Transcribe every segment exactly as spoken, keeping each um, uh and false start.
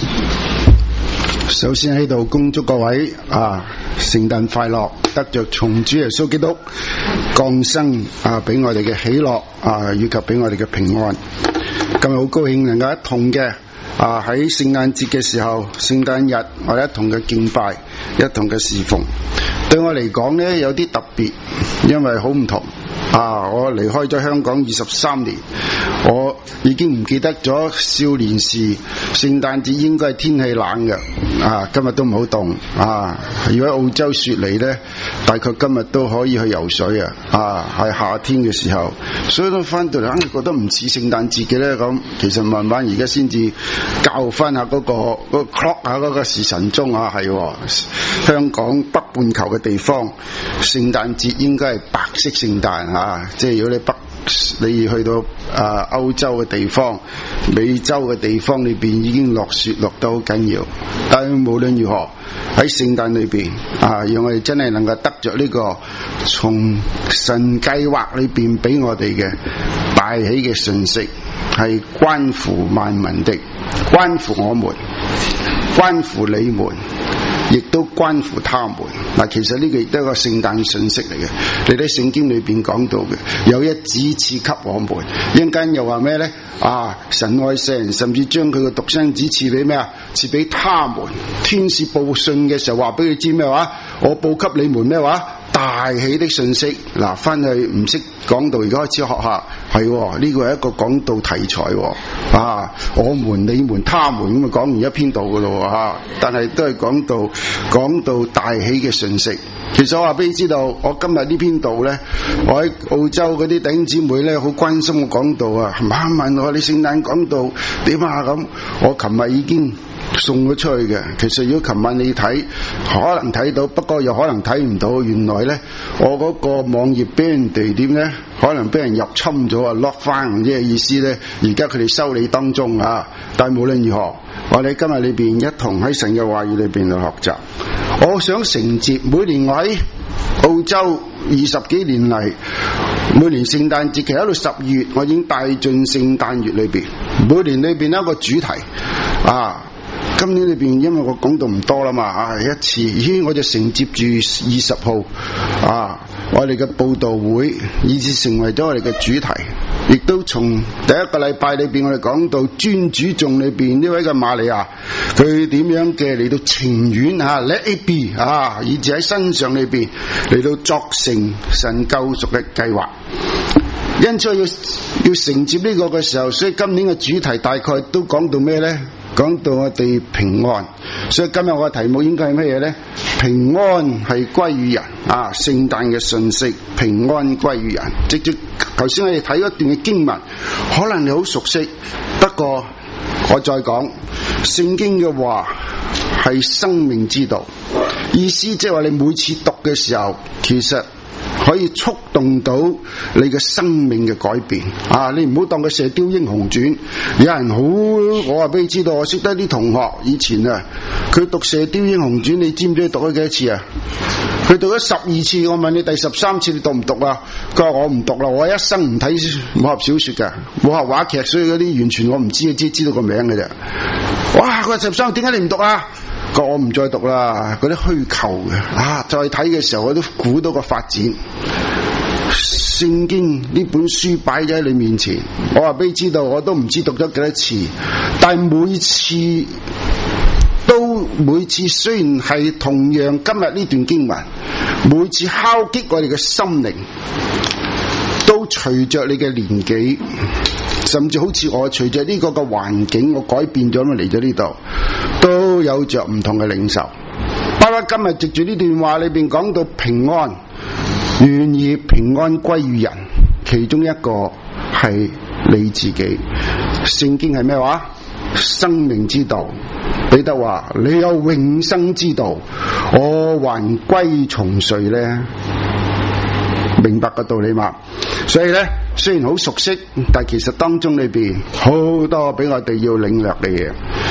首先喺度恭祝各位啊聖誕快樂，得着從主耶穌基督降生啊俾我哋嘅喜樂啊，以及俾我哋嘅平安。今日好高興能夠一同嘅啊喺聖誕節嘅時候，聖誕日我哋一同嘅敬拜，一同嘅侍奉。對我嚟講呢，有啲特別，因為好唔同啊！我離開咗香港二十三年，我已經唔記得咗少年時聖誕節應該係天氣冷嘅啊！今日都唔好凍啊！如果澳洲雪嚟呢，大概今日都可以去游水啊！啊，係夏天嘅時候，所以都翻到嚟硬係覺得唔似聖誕節嘅呢。咁其實慢慢而家先至校翻下嗰個嗰個 clock 下嗰個時辰鐘啊，係香港北半球嘅地方，聖誕節應該係白色聖誕啊！即係如果你北你去到啊歐洲嘅地方、美洲嘅地方裏邊已經落雪落得好緊要，但係無論如何喺聖誕裏邊啊，讓我哋真係能夠得着呢個從神計劃裏邊俾我哋嘅大喜嘅信息，係關乎萬民的，關乎我們，關乎你們，亦都關乎他們。嗱，其實呢個亦都係一個聖誕信息嚟嘅。你睇聖經裏邊講到嘅，有一子賜給我們，一陣間又話咩呢？啊，神愛世人，甚至將佢嘅獨生子賜俾咩啊？賜俾他們。天使報信嘅時候話俾佢知咩話？我報給你們咩話？大喜的信息。嗱，翻去唔識講道，而家開始學下，係呢個係一個講道題材啊！我們、你們、他們咁啊，講完一篇道噶咯吓，但係都係講到講到大喜嘅信息。其實我話俾你知道，我今日呢篇道咧，我喺澳洲嗰啲弟兄姊妹咧，好關心我講道啊，晚問我你聖誕講道點啊咁。我琴日已經送咗出去嘅。其實如果琴晚你睇，可能睇到，不過又可能睇唔到。原來咧，我嗰個網頁俾人哋點咧，可能俾人入侵咗啊 ，lock 翻，即係意思咧。而家佢哋修理當中啊。但係無論如何，我哋今日裏邊一同喺神嘅話語裏邊去學習。我想承接每年我喺澳洲二十幾年嚟，每年聖誕節其實喺度十二月，我已經帶進聖誕月裏邊，每年裏邊一個主題啊。今年裏邊因為我講到唔多啦嘛，啊一次，咦我就承接住二十號啊，我哋嘅佈道會以至成為咗我哋嘅主題，亦都從第一個禮拜裏邊我哋講到尊主頌裏邊呢位嘅瑪利亞，佢點樣嘅嚟到情願吓 let it be 啊，以至喺身上裏邊嚟到作成神救贖嘅計劃。因此要要承接呢個嘅時候，所以今年嘅主題大概都講到咩呢？講到我哋平安，所以今日我嘅題目應該係咩嘢呢？平安係歸於人啊！聖誕嘅信息，平安歸於人。直接頭先我哋睇一段嘅經文，可能你好熟悉，不過我再講，聖經嘅話係生命之道，意思即係話你每次讀嘅時候，其實可以觸動到你嘅生命嘅改變啊！你唔好當佢射雕英雄傳，有人好，我話俾你知道，我識得啲同學以前啊，佢讀射雕英雄傳，你知唔知佢讀咗幾多次啊？佢讀咗十二次，我問你第十三次你讀唔讀啊？佢話我唔讀啦，我一生唔睇武俠小說噶，武俠話劇，所以嗰啲完全我唔知，只知道個名嘅啫。哇！佢話十三，點解你唔讀啊？我唔再讀啦，嗰啲虛構嘅啊！再睇嘅時候，我都估到個發展。聖經呢本書擺咗喺你面前，我話俾你知道，我都唔知讀咗幾多次，但係每次都每次雖然係同樣今日呢段經文，每次敲擊我哋嘅心靈，都隨着你嘅年紀，甚至好似我隨着呢個嘅環境，我改變咗咁嚟咗呢度，都有着唔同嘅領受。包括今日藉住呢段話裏邊講到平安，願意平安歸於人，其中一個係你自己。聖經係咩話？生命之道。彼得話：你有永生之道，我還歸從誰呢？明白個道理嘛？所以呢，雖然好熟悉，但其實當中裏邊好多俾我哋要領略嘅嘢。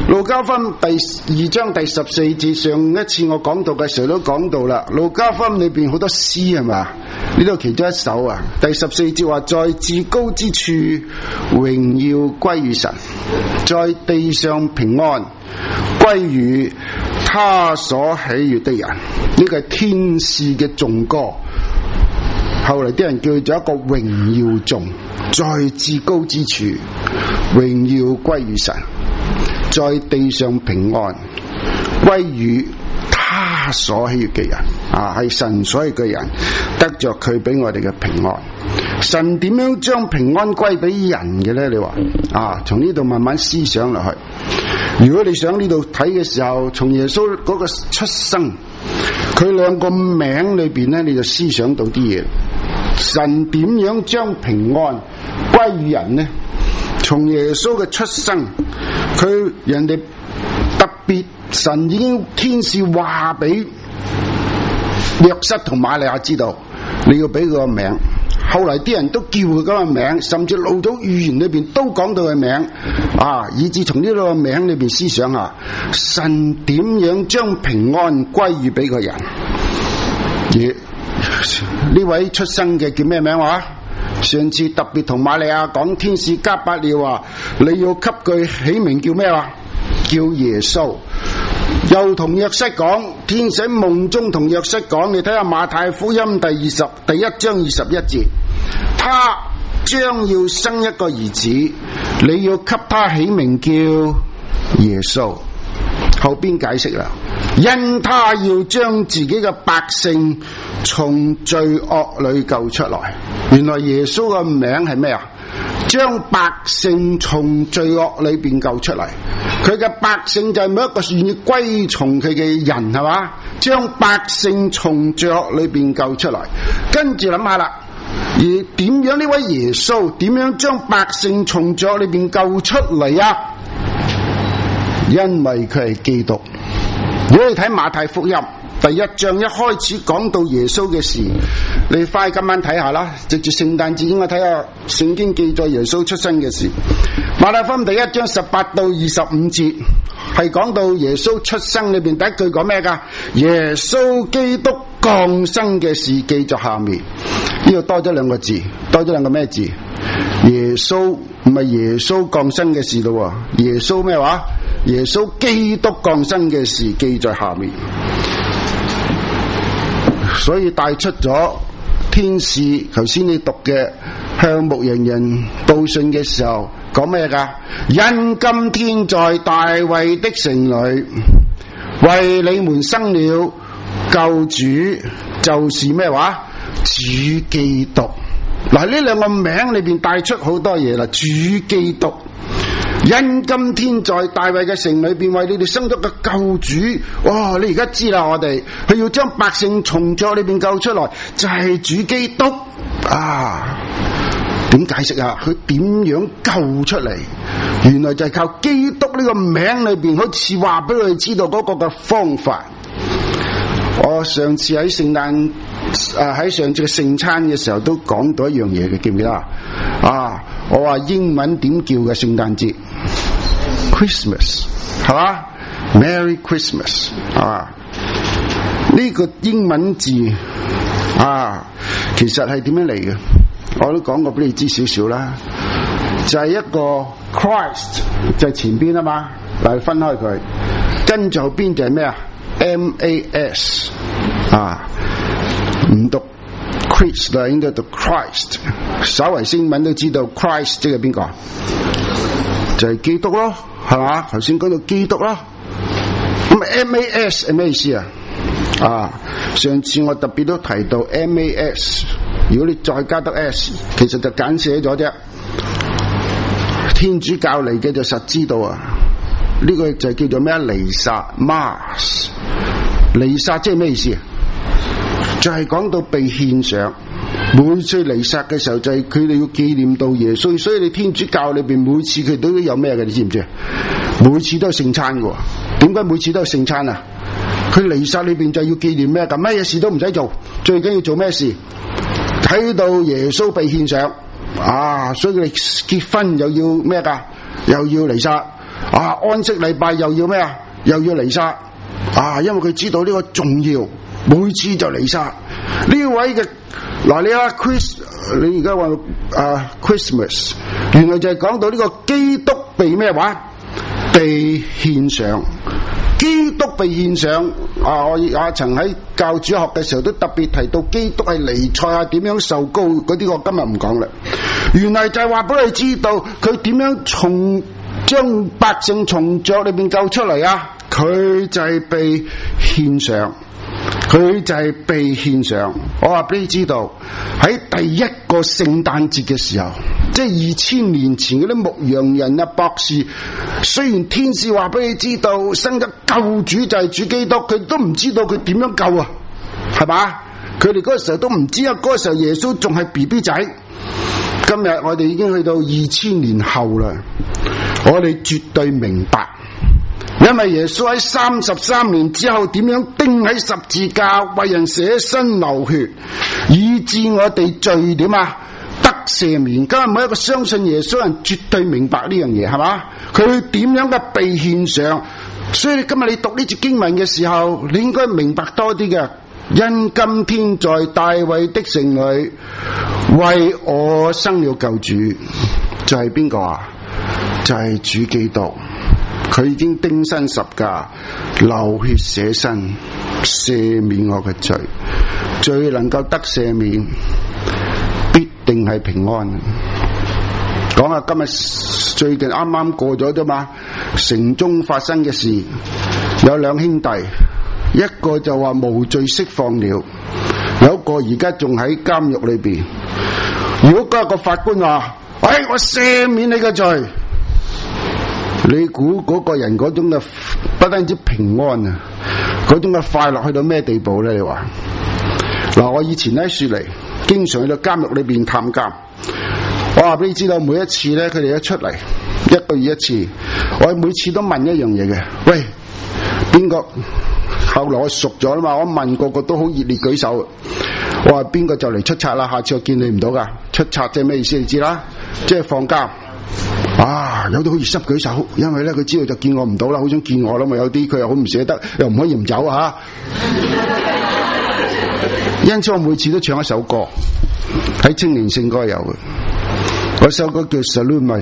路加福音第二章第十四節，上一次我講到嘅時候都講到啦。路加福音裏邊好多詩係嘛？呢度其中一首啊，第十四節話：在至高之處榮耀歸於神，在地上平安歸於他所喜悅的人。呢個係天使嘅頌歌，後嚟啲人叫做一個榮耀頌。在至高之處榮耀歸於神，在地上平安歸於他所喜悅嘅人。啊，係神所喜悅嘅人得着佢俾我哋嘅平安。神點樣將平安歸俾人嘅呢？你話啊，從呢度慢慢思想落去。如果你想呢度睇嘅時候，從耶穌嗰個出生，佢兩個名裏邊呢，你就思想到啲嘢。神點樣將平安歸於人呢？從耶穌嘅出生，佢人哋特別神已經天使話俾約瑟同瑪利亞知道，你要俾佢個名。後來啲人都叫佢嗰個名，甚至老早預言裏邊都講到佢名啊，以至從呢個名裏邊思想下，神點樣將平安歸於俾個人。而呢位出生嘅叫咩名話？上次特別同瑪利亞講，天使加百列話你要給佢起名叫咩話？叫耶穌。又同約瑟講，天使夢中同約瑟講，你睇下馬太福音第二十第一章二十一節，他將要生一個兒子，你要給他起名叫耶穌。後邊解釋啦，因他要將自己嘅百姓從罪惡裏救出來。原來耶穌嘅名係咩啊？將百姓從罪惡裏邊救出嚟。佢嘅百姓就係每一個願意歸從佢嘅人，係嘛？將百姓從罪惡裏邊救出嚟。跟住諗下啦，而點樣呢位耶穌點樣將百姓從罪惡裏邊救出嚟啊？因為佢係基督。如果你睇馬太福音第一章一開始講到耶穌嘅事，你快今晚睇下啦，直至聖誕節應該睇下聖經記載耶穌出生嘅事。馬太福音第一章十八到二十五節係講到耶穌出生，裏邊第一句講咩噶？耶穌基督降生嘅事記在下面。呢度多咗兩個字，多咗兩個咩字？耶穌唔係耶穌降生嘅事咯，耶穌咩話？耶穌基督降生嘅事記在下面。所以帶出咗天使頭先你讀嘅向牧羊人報信嘅時候講咩噶？因今天在大衛的城裏為你們生了救主，就是咩話？主基督。嗱，呢兩個名裏邊帶出好多嘢啦。主基督，因今天在大衛嘅城裏邊為你哋生咗個救主。哇！你而家知啦，我哋佢要將百姓從罪裏邊救出來，就係、是、主基督啊！點解釋啊？佢點樣救出嚟？原來就係靠基督呢個名裏邊，好似話俾佢哋知道嗰個嘅方法。我上次喺聖誕誒喺上次嘅聖餐嘅時候都講到一樣嘢嘅，記唔記得啊？啊，我話英文點叫嘅聖誕節 ？Christmas 係嘛 ？Merry Christmas 啊！呢個英文字啊，其實係點樣嚟嘅？我都講過俾你知少少啦，就係一個 Christ 就係前邊啊嘛，嚟分開佢，跟住後邊就係咩啊？M A S 啊，唔讀 Christ 啦，應該讀 Christ。稍為英文都知道 Christ 即係邊個？就係、是、基督咯，係嘛？頭先講到基督啦。咁 M A S 係咩意思啊？啊，上次我特別都提到 M A S， 如果你再加得 S， 其實就簡寫咗啫。天主教嚟嘅就實知道啊。呢個就叫做咩？彌撒 Mass。彌撒即係咩意思啊？就係、是、講到被獻上，每次彌撒嘅時候就係佢哋要紀念到耶穌，所以你天主教裏邊每次佢都有咩嘅？你知唔知啊？每次都係聖餐嘅。點解每次都係聖餐啊？佢彌撒裏邊就要紀念咩？咁乜嘢事都唔使做，最緊要做咩事？睇到耶穌被獻上啊！所以佢哋結婚又要咩噶？又要彌撒。 啊，安息禮拜又要咩啊？又要彌撒啊！因為佢知道呢個重要，每次就彌撒。呢位嘅嗱，你啊 Chris， 你而家話啊 Christmas， 原來就係講到呢個基督被咩話？被獻上。基督被獻上啊！我也曾喺教主學嘅時候都特別提到基督係彌賽亞點樣受膏，嗰啲我今日唔講啦。原來就係話俾你知道佢點樣從將百姓從罪裏邊救出嚟啊！佢就係被獻上，佢就係被獻上。我話俾你知道喺第一個聖誕節嘅時候，即係二千年前嗰啲牧羊人啊、博士，雖然天使話俾你知道生咗救主就係主基督，佢都唔知道佢點樣救啊，係嘛？佢哋嗰個時候都唔知啊，嗰個時候耶穌仲係 B B 仔。今日我哋已經去到二千年後啦，我哋絕對明白，因為耶穌喺三十三年之後點樣釘喺十字架，為人捨身流血，以致我哋罪點啊得赦免。今日每一個相信耶穌人絕對明白呢樣嘢，係嘛？佢點樣嘅被獻上，所以今日你讀呢節經文嘅時候，你應該明白多啲嘅。因今天在大衛的城裏為我生了救主，就係邊個啊？就係、是、主基督。佢已經釘身十架，流血捨身，赦免我嘅罪。最能夠得赦免，必定係平安。講下今日最近啱啱過咗啫嘛，城中發生嘅事，有兩兄弟。一個就話無罪釋放了，有一個而家仲喺監獄裏邊。如果嗰個法官話：哎，我赦免你嘅罪，你估嗰個人嗰種嘅不單止平安啊，嗰種嘅快樂去到咩地步咧？你話嗱，我以前喺雪梨經常去到監獄裏邊探監，我話俾你知道，每一次咧，佢哋一出嚟一個月一次，我每次都問一樣嘢嘅，喂，邊個？後來我熟咗啦嘛，我問個個都好熱烈舉手。我話邊個就嚟出冊啦？下次我見你唔到噶。出冊即係咩意思？你知啦，即係放監。啊，有啲好熱心舉手，因為咧佢知道就見我唔到啦，好想見我啦嘛。有啲佢又好唔捨得，又唔可以唔走啊。因此我每次都唱一首歌，喺青年聖歌有嘅。嗰首歌叫 Salute My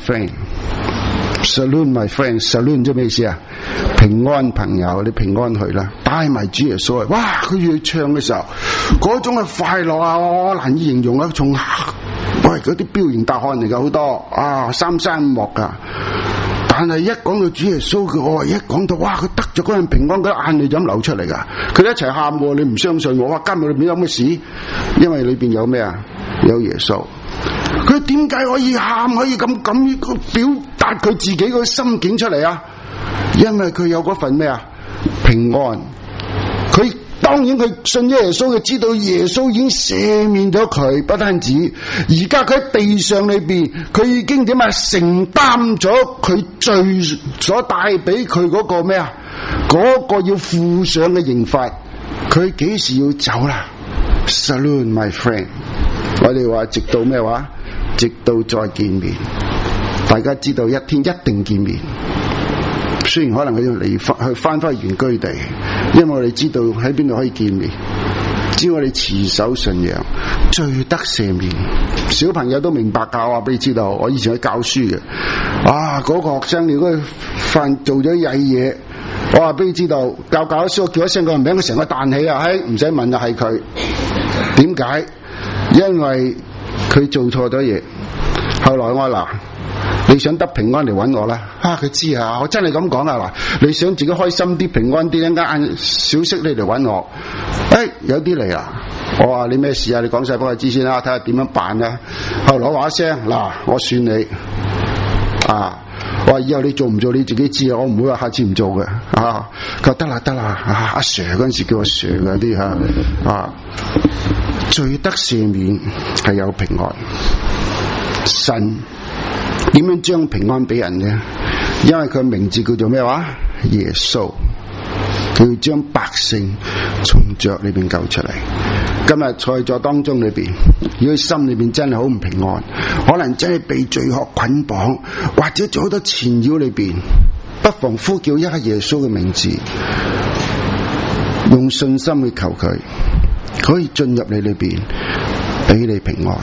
Friend。Salute My Friend。Salute 即係咩意思啊？平安朋友，你平安去啦，帶埋主耶穌。哇！佢要唱嘅時候，嗰種嘅快樂啊，我難以形容啊！從喂嗰啲彪形大漢嚟噶好多啊，三山五岳噶。但係一講到主耶穌嘅，我一講到哇，佢得咗嗰陣平安，嗰啲眼淚就咁流出嚟噶。佢哋一齊喊，你唔相信我？哇！監獄裏面有咩事？因為裏邊有咩啊？有耶穌。佢點解可以喊，可以咁咁表達佢自己個心境出嚟啊？因為佢有嗰份咩啊？平安。佢當然佢信咗耶穌，佢知道耶穌已經赦免咗佢，不單止，而家佢喺地上裏邊，佢已經點啊？承擔咗佢罪所帶俾佢嗰個咩啊？嗰個要付上嘅刑罰，佢幾時要走啦 ？Salute my friend。我哋話直到咩話？直到再見面。大家知道一天一定見面。雖然可能佢要離翻去翻返原居地，因為我哋知道喺邊度可以見面。只要我哋持守信仰，罪得赦免。小朋友都明白教啊，俾你知道。我以前去教書嘅，啊嗰、那個學生如果佢犯做咗曳嘢，我話俾你知道，教教咗書，我叫一聲個名，佢成個彈起啊！嘿，唔使問啊，係佢。點解？因為佢做錯咗嘢。後來我嗱。你想得平安嚟揾我啦？啊，佢知啊，我真係咁講啊嗱，你想自己開心啲、平安啲，一陣間小息你嚟揾我。誒、哎，有啲嚟啦，我話你咩事啊？你講晒俾我知先啦，睇下點樣辦啊。後來我話一聲嗱，我算你啊，我話以後你做唔做你自己知啊，我唔會話下次唔做嘅啊。佢話得啦得啦，啊阿 Sir 嗰陣時叫我 Sir 嗰啲吓啊，罪得赦免係有平安，神。點樣將平安俾人呢？因為佢名字叫做咩話？耶穌，佢要將百姓從罪裏邊救出嚟。今日在座當中裏邊，如果心裏邊真係好唔平安，可能真係被罪惡捆綁，或者做好多纏繞裏邊， 不妨呼叫一下耶穌嘅名字，用信心去求佢，可以進入你裏邊，俾你平安。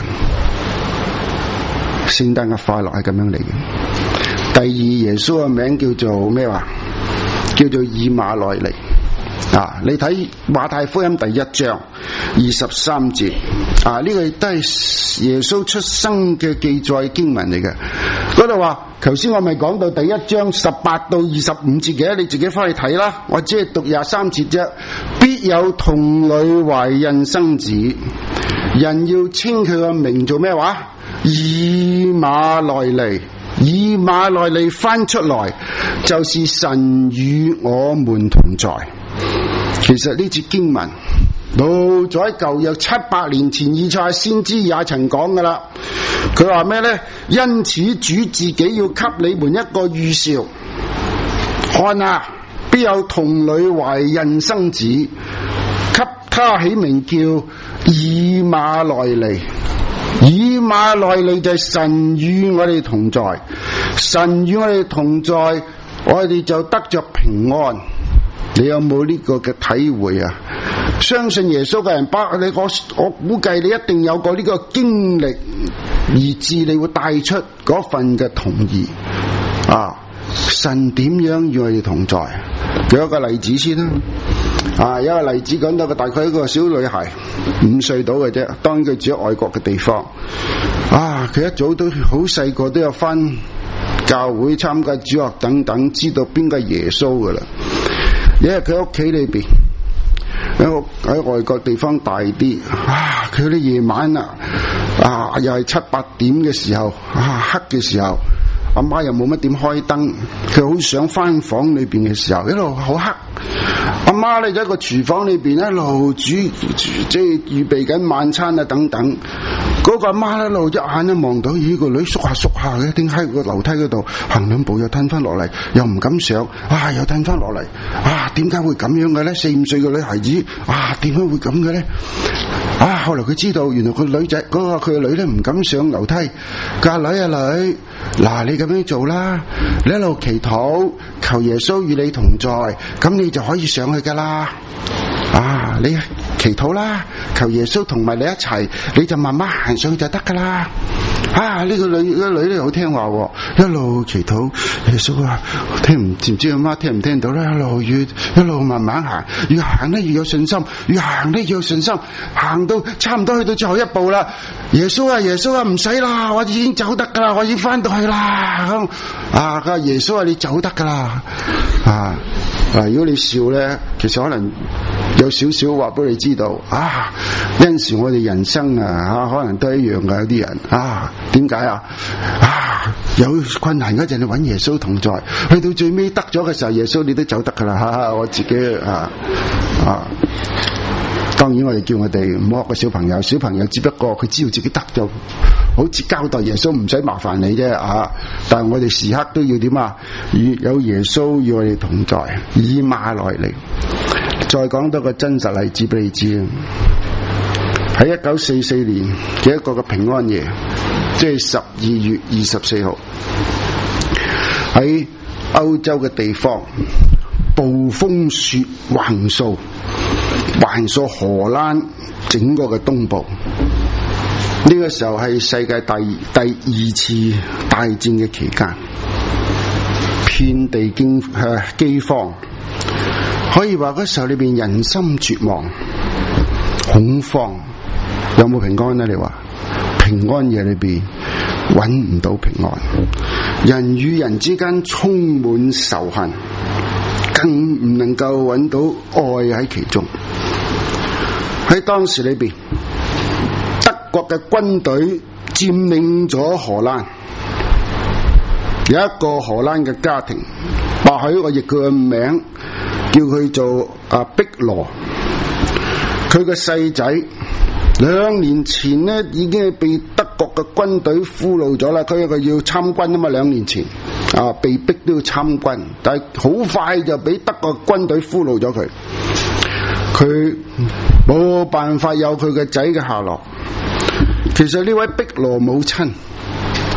聖誕嘅快樂係咁樣嚟嘅。第二，耶穌嘅名叫做咩話？叫做以馬內利。啊！你睇馬太福音第一章二十三節，啊呢、這個都係耶穌出生嘅記載經文嚟嘅。嗰度話，頭先我咪講到第一章十八到二十五節嘅，你自己翻去睇啦。我只係讀廿三節啫。必有童女懷孕生子，人要稱佢個名做咩話？以馬內利。以馬內利翻出來，就是神與我們同在。其實呢節經文老早喺舊約七百年前以賽亞先知也曾講噶啦。佢話咩呢？因此主自己要給你們一個預兆，看啊，必有童女懷孕生子，給他起名叫以馬內利。以馬內利就係神與我哋同在，神與我哋同在，我哋就得着平安。你有冇呢個嘅體會啊？相信耶穌嘅人，包你我我估計你一定有過呢個經歷，以致你會帶出嗰份嘅同意啊！神點樣與我哋同在？舉一個例子先啦。啊，有一個例子講到個大概一個小女孩五歲到嘅啫，當然佢住喺外國嘅地方。啊，佢一早都好細個都有返教會參加主學等等，知道邊個係耶穌噶啦。因為佢屋企裏邊喺喺外國地方大啲，啊，佢啲夜晚啊，啊又係七八點嘅時候，啊黑嘅時候，阿媽又冇乜點開燈，佢好想返房裏邊嘅時候，一路好黑。阿媽咧喺個廚房裏邊一路煮，即係預備緊晚餐啊等等。嗰個阿媽一路一眼都望到，咦個女縮下縮下嘅，點解個樓梯嗰度行兩步又褪翻落嚟，又唔敢上，啊又褪翻落嚟，啊點解會咁樣嘅咧？四五歲嘅女孩子，啊點解會咁嘅咧？啊後來佢知道，原來個女仔嗰個佢個女咧唔敢上樓梯，佢話女啊女，嗱你咁樣做啦，你一路祈禱，求耶穌與你同在，咁你就可以上去噶啦。啊你祈禱啦，求耶穌同埋你一齊，你就慢慢行上去就得噶啦。啊呢、這個女、這個女咧好聽話，一路祈禱，耶穌啊，聽唔唔知阿媽聽唔聽到咧？一路越一路慢慢行，越行得越有信心，越行得越有信心，行到差唔多去到最後一步啦。耶穌啊耶穌啊，唔使啦，我已經走得噶啦，我已經翻到去啦。咁啊，佢話耶穌啊，你走得噶啦。啊啊，如果你笑咧，其實可能有少少話俾你知道啊。有陣時我哋人生啊，啊可能都一樣噶，有啲人啊，點解啊？啊有困難嗰陣你揾耶穌同在，去到最尾得咗嘅時候，耶穌你都走得噶啦。哈、啊，我自己啊啊。當然我哋叫我哋唔好學個小朋友，小朋友只不過佢知道自己得咗，好似交代耶穌唔使麻煩你啫啊！但係我哋時刻都要點啊？與有耶穌與我哋同在，以馬內利。再講多個真實例子俾你知，喺一九四四年嘅一個嘅平安夜，即係十二月二十四號，喺歐洲嘅地方，暴風雪橫掃。橫掃荷蘭整個嘅東部，呢、這個時候係世界第第二次大戰嘅期間，遍地驚誒饑荒，可以話嗰時候裏邊人心絕望、恐慌，有冇平安呢？你話平安夜裏邊揾唔到平安，人與人之間充滿仇恨，更唔能夠揾到愛喺其中。喺當時裏邊，德國嘅軍隊佔領咗荷蘭，有一個荷蘭嘅家庭，或許我譯佢嘅名，叫佢做阿碧羅。佢個細仔兩年前呢已經係被德國嘅軍隊俘虜咗啦，佢一個要參軍啊嘛，兩年前啊被逼都要參軍，但係好快就俾德國軍隊俘虜咗佢。佢冇辦法有佢個仔嘅下落。其實呢位碧羅母親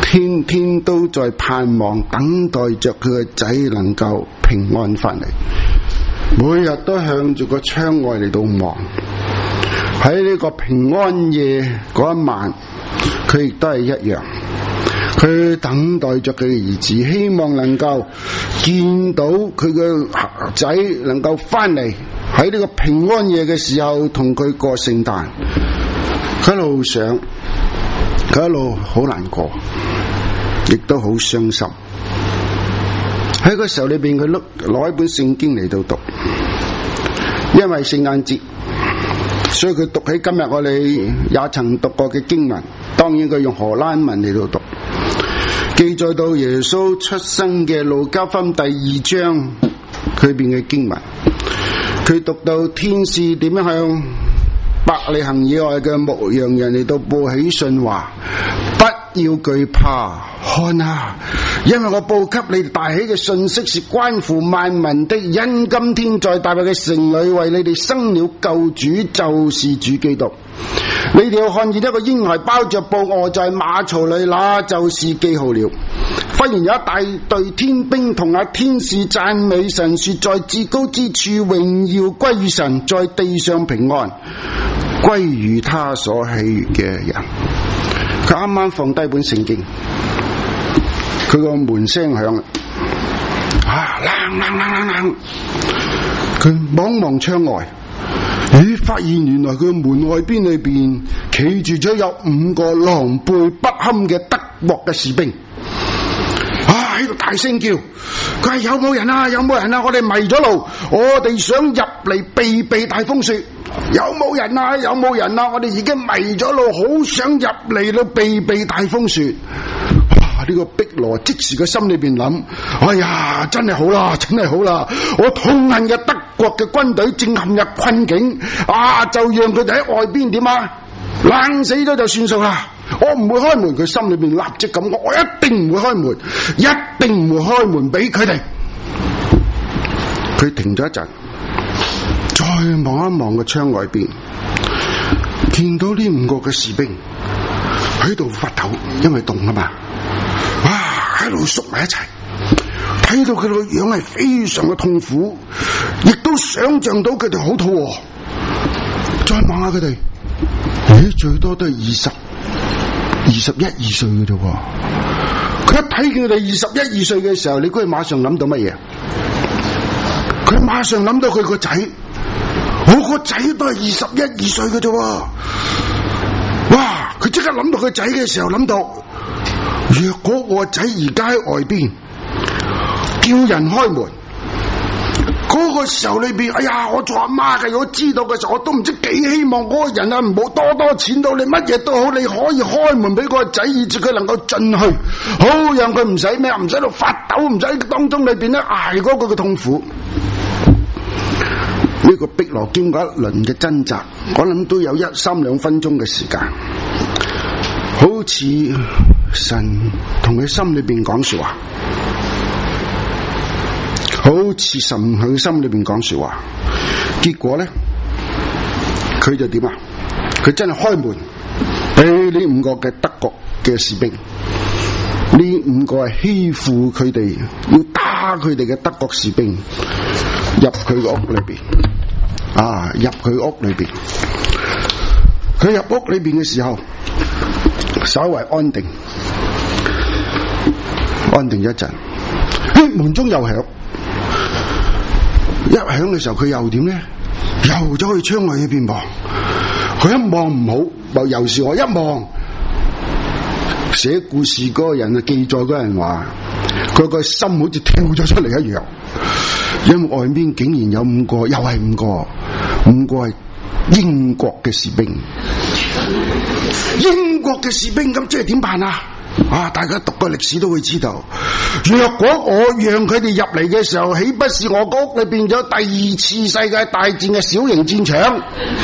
天天都在盼望等待着佢個仔能夠平安翻嚟，每日都向住個窗外嚟到望。喺呢個平安夜嗰一晚，佢亦都係一樣，佢等待着佢嘅兒子，希望能夠見到佢嘅仔能夠翻嚟，喺呢個平安夜嘅時候同佢過聖誕。佢一路想，佢一路好難過，亦都好傷心。喺個時候裏邊，佢攞攞一本聖經嚟到讀，因為聖誕節，所以佢讀起今日我哋也曾讀過嘅經文。當然佢用荷蘭文嚟到讀，記載到耶穌出生嘅路加福音第二章佢邊嘅經文。佢讀到天使點樣向伯利恆以外嘅牧羊人嚟到報喜訊話，不要懼怕，看啊，因為我報給你大喜嘅信息是關乎萬民的，因今天在大衛嘅城裏為你哋生了救主，就是主基督。你哋要看見一個嬰孩包着布臥在馬槽裏，那就是記號了。忽然有一大隊天兵同那天使讚美神，說在至高之處榮耀歸於神，在地上平安歸於他所喜悅嘅人。佢啱啱放低本聖經，佢個門聲響，啊，啷啷啷啷啷，佢望望窗外，咦，發現原來佢門外邊裏邊企住咗有五個狼狽不堪嘅德國嘅士兵。喺度大聲叫，佢係有冇人啊？有冇人啊？我哋迷咗路，我哋想入嚟避避大風雪。有冇人啊？有冇人啊？我哋已經迷咗路，好想入嚟到避避大風雪。哇！呢個碧羅即時個心裏邊諗：哎呀，真係好啦，真係好啦！我痛恨嘅德國嘅軍隊正陷入困境，啊，就讓佢哋喺外邊點啊，冷死咗就算數啦。我唔會開門，佢心裏邊立即咁講，我一定唔會開門，一定唔會開門俾佢哋。佢停咗一陣，再望一望個窗外邊，見到呢五個嘅士兵喺度發抖，因為凍啊嘛，哇，喺度縮埋一齊，睇到佢個樣係非常嘅痛苦，亦都想象到佢哋好肚餓。再望下佢哋，咦，最多都係二十。二十一二歲嘅啫，佢一睇見佢哋二十一二歲嘅時候，你估佢馬上諗到乜嘢？佢馬上諗到佢個仔，我個仔都係二十一二歲嘅啫。哇！佢即刻諗到佢仔嘅時候，諗到若果我個仔而家喺外邊，叫人開門。嗰個時候裏邊，哎呀！我做阿媽嘅，我知道嘅時候，我都唔知幾希望嗰個人啊，唔好多多錢到你乜嘢都好，你可以開門俾個仔，以至佢能夠進去，好讓佢唔使咩，唔使到發抖，唔使當中裏邊咧挨嗰個嘅痛苦。呢、這個碧羅經過一輪嘅掙扎，我諗都有一三兩分鐘嘅時間，好似神同佢心裏邊講說話。好似神喺佢心裏邊講說話，結果咧，佢就點啊？佢真係開門俾呢五個嘅德國嘅士兵，呢五個係欺負佢哋、要打佢哋嘅德國士兵入佢個屋裏邊，啊，入佢屋裏邊。佢入屋裏邊嘅時候，稍為安定，安定一陣，嘿，門鐘又響。一響嘅時候，佢又點咧？又走去窗外呢邊望。佢一望唔好，又是我一望。寫故事嗰個人啊，記載嗰人話，佢個心好似跳咗出嚟一樣，因為外面竟然有五個，又係五個，五個係英國嘅士兵。英國嘅士兵咁，即係點辦啊？啊！大家讀過歷史都會知道，若果我讓佢哋入嚟嘅時候，豈不是我個屋裏變咗第二次世界大戰嘅小型戰場？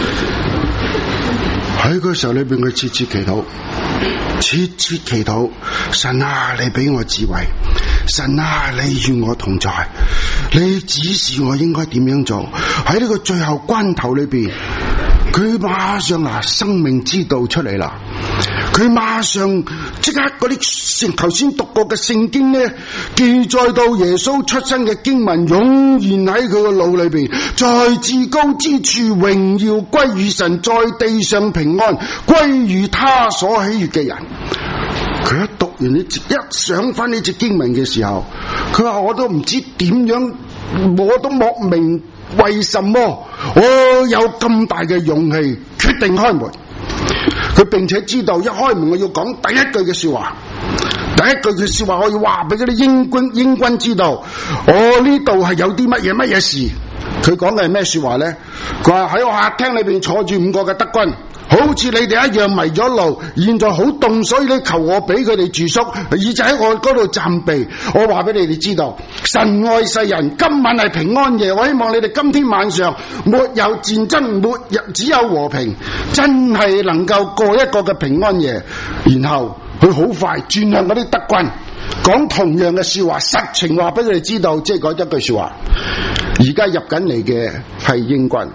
喺個時候裏邊，佢切切祈禱，切切祈禱，神啊，你俾我智慧，神啊，你與我同在，你指示我應該點樣做。喺呢個最後關頭裏邊，佢馬上拿生命之道出嚟啦。 佢馬上即刻嗰啲頭先讀過嘅聖經呢，記載到耶穌出生嘅經文湧現喺佢個腦裏邊，在至高之處榮耀歸於神，在地上平安歸於他所喜悅嘅人。佢一讀完呢節，一想翻呢節經文嘅時候，佢話我都唔知點樣，我都莫名為什麼我有咁大嘅勇氣決定開門。佢並且知道一開門我要講第一句嘅說話，第一句嘅說話我要話俾嗰啲英軍英軍知道，我呢度係有啲乜嘢乜嘢事。佢講嘅係咩說話呢？佢話喺我客廳裏邊坐住五個嘅德軍，好似你哋一樣迷咗路，現在好凍，所以你求我俾佢哋住宿，而就喺我嗰度暫避。我話俾你哋知道，神愛世人，今晚係平安夜，我希望你哋今天晚上沒有戰爭，沒有只有和平，真係能夠過一個嘅平安夜。然後佢好快轉向嗰啲德軍，講同樣嘅說話，實情話俾佢哋知道，即係講一句說話。而家入緊嚟嘅係英軍。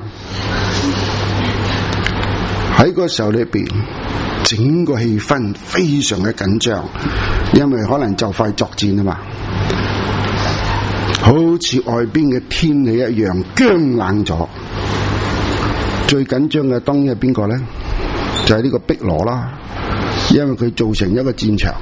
喺個時候裏邊，整個氣氛非常嘅緊張，因為可能就快作戰啊嘛，好似外邊嘅天氣一樣僵冷咗。最緊張嘅當然係邊個呢？就係呢個碧羅啦，因為佢造成一個戰場，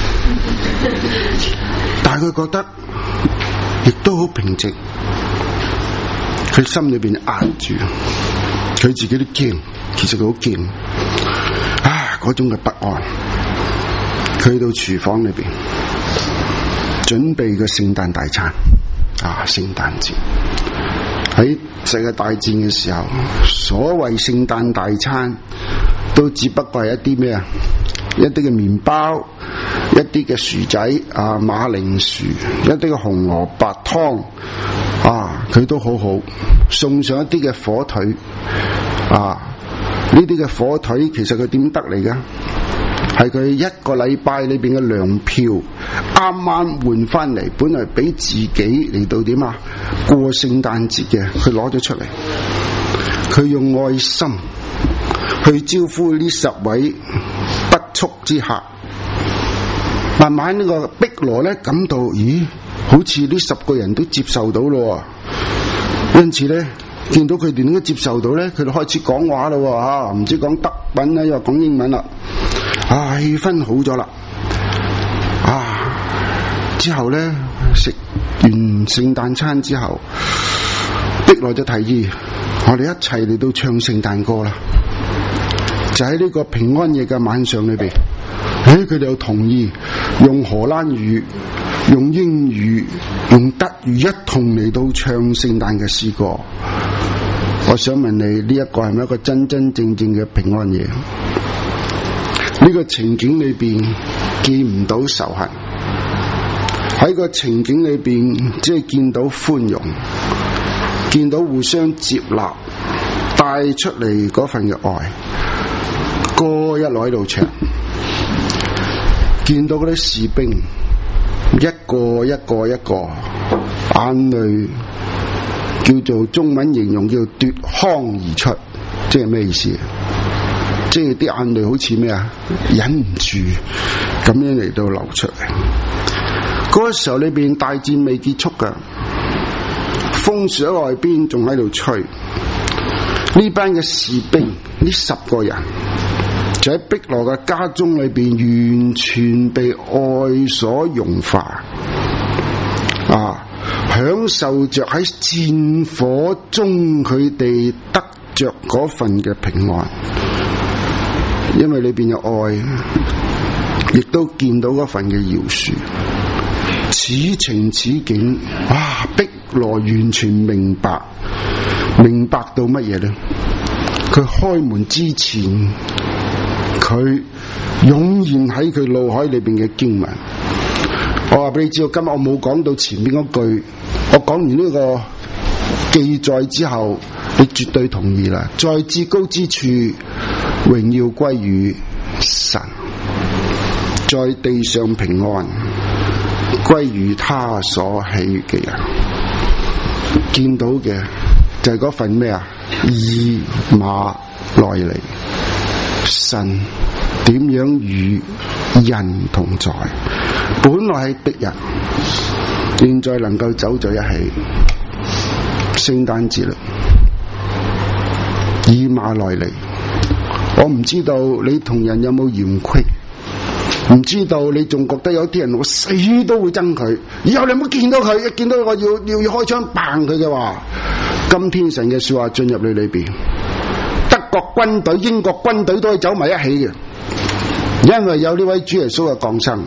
但係佢覺得亦都好平靜，佢心裏邊壓住，佢自己都驚。其實佢好驚啊！嗰種嘅不安，佢去到廚房裏邊準備個聖誕大餐啊！聖誕節喺世界大戰嘅時候，所謂聖誕大餐都只不過係一啲咩啊？一啲嘅麵包，一啲嘅薯仔啊，馬鈴薯，一啲嘅紅蘿蔔湯啊，佢都好好送上一啲嘅火腿啊。呢啲嘅火腿其實佢點得嚟㗎？係佢一個禮拜裏邊嘅糧票啱啱換翻嚟，本來俾自己嚟到點啊過聖誕節嘅，佢攞咗出嚟，佢用愛心去招呼呢十位不速之客。慢慢呢個碧羅咧感到，咦，好似呢十個人都接受到咯，因此咧。見到佢哋點解接受到咧，佢就開始講話啦，吓，唔知講德文啦，又講英文啦，啊，氣氛好咗啦，啊，之後咧食完聖誕餐之後，碧羅就提議我哋一齊嚟到唱聖誕歌啦，就喺呢個平安夜嘅晚上裏邊，誒，佢哋又同意用荷蘭語、用英語、用德語一同嚟到唱聖誕嘅詩歌。我想問你，呢一個係咪一個真真正正嘅平安夜？呢個情景裏邊見唔到仇恨，喺個情景裏邊即係見到寬容，見到互相接納，帶出嚟嗰份嘅愛。歌一路喺度唱，見到嗰啲士兵一個一個一個眼淚。叫做中文形容叫奪眶而出，即係咩意思？即係啲眼淚好似咩啊？忍唔住咁樣嚟到流出嚟。嗰個時候裏邊大戰未結束噶，風雪喺外邊仲喺度吹。呢班嘅士兵，呢十個人就喺碧羅嘅家中裏邊，完全被愛所融化啊！享受着喺戰火中佢哋得着嗰份嘅平安，因為裏邊有愛，亦都見到嗰份嘅饒恕。此情此景，哇！碧羅完全明白，明白到乜嘢呢？佢開門之前，佢湧現喺佢腦海裏邊嘅經文。我話俾你知道，今日我冇講到前面嗰句，我講完呢個記載之後，你絕對同意啦。在至高之處，榮耀歸於神；在地上平安，歸於他所喜悅嘅人。見到嘅就係嗰份咩啊？以馬內利，神點樣與人同在？本來係敵人，現在能夠走在一起。聖誕節啦，以馬內利，我唔知道你同人有冇嫌隙，唔知道你仲覺得有啲人我死都會憎佢，以後你唔好見到佢，一見到我要要要開槍棒佢嘅話，今天神嘅說話進入你裏邊，德國軍隊、英國軍隊都可以走埋一起嘅，因為有呢位主耶穌嘅降生。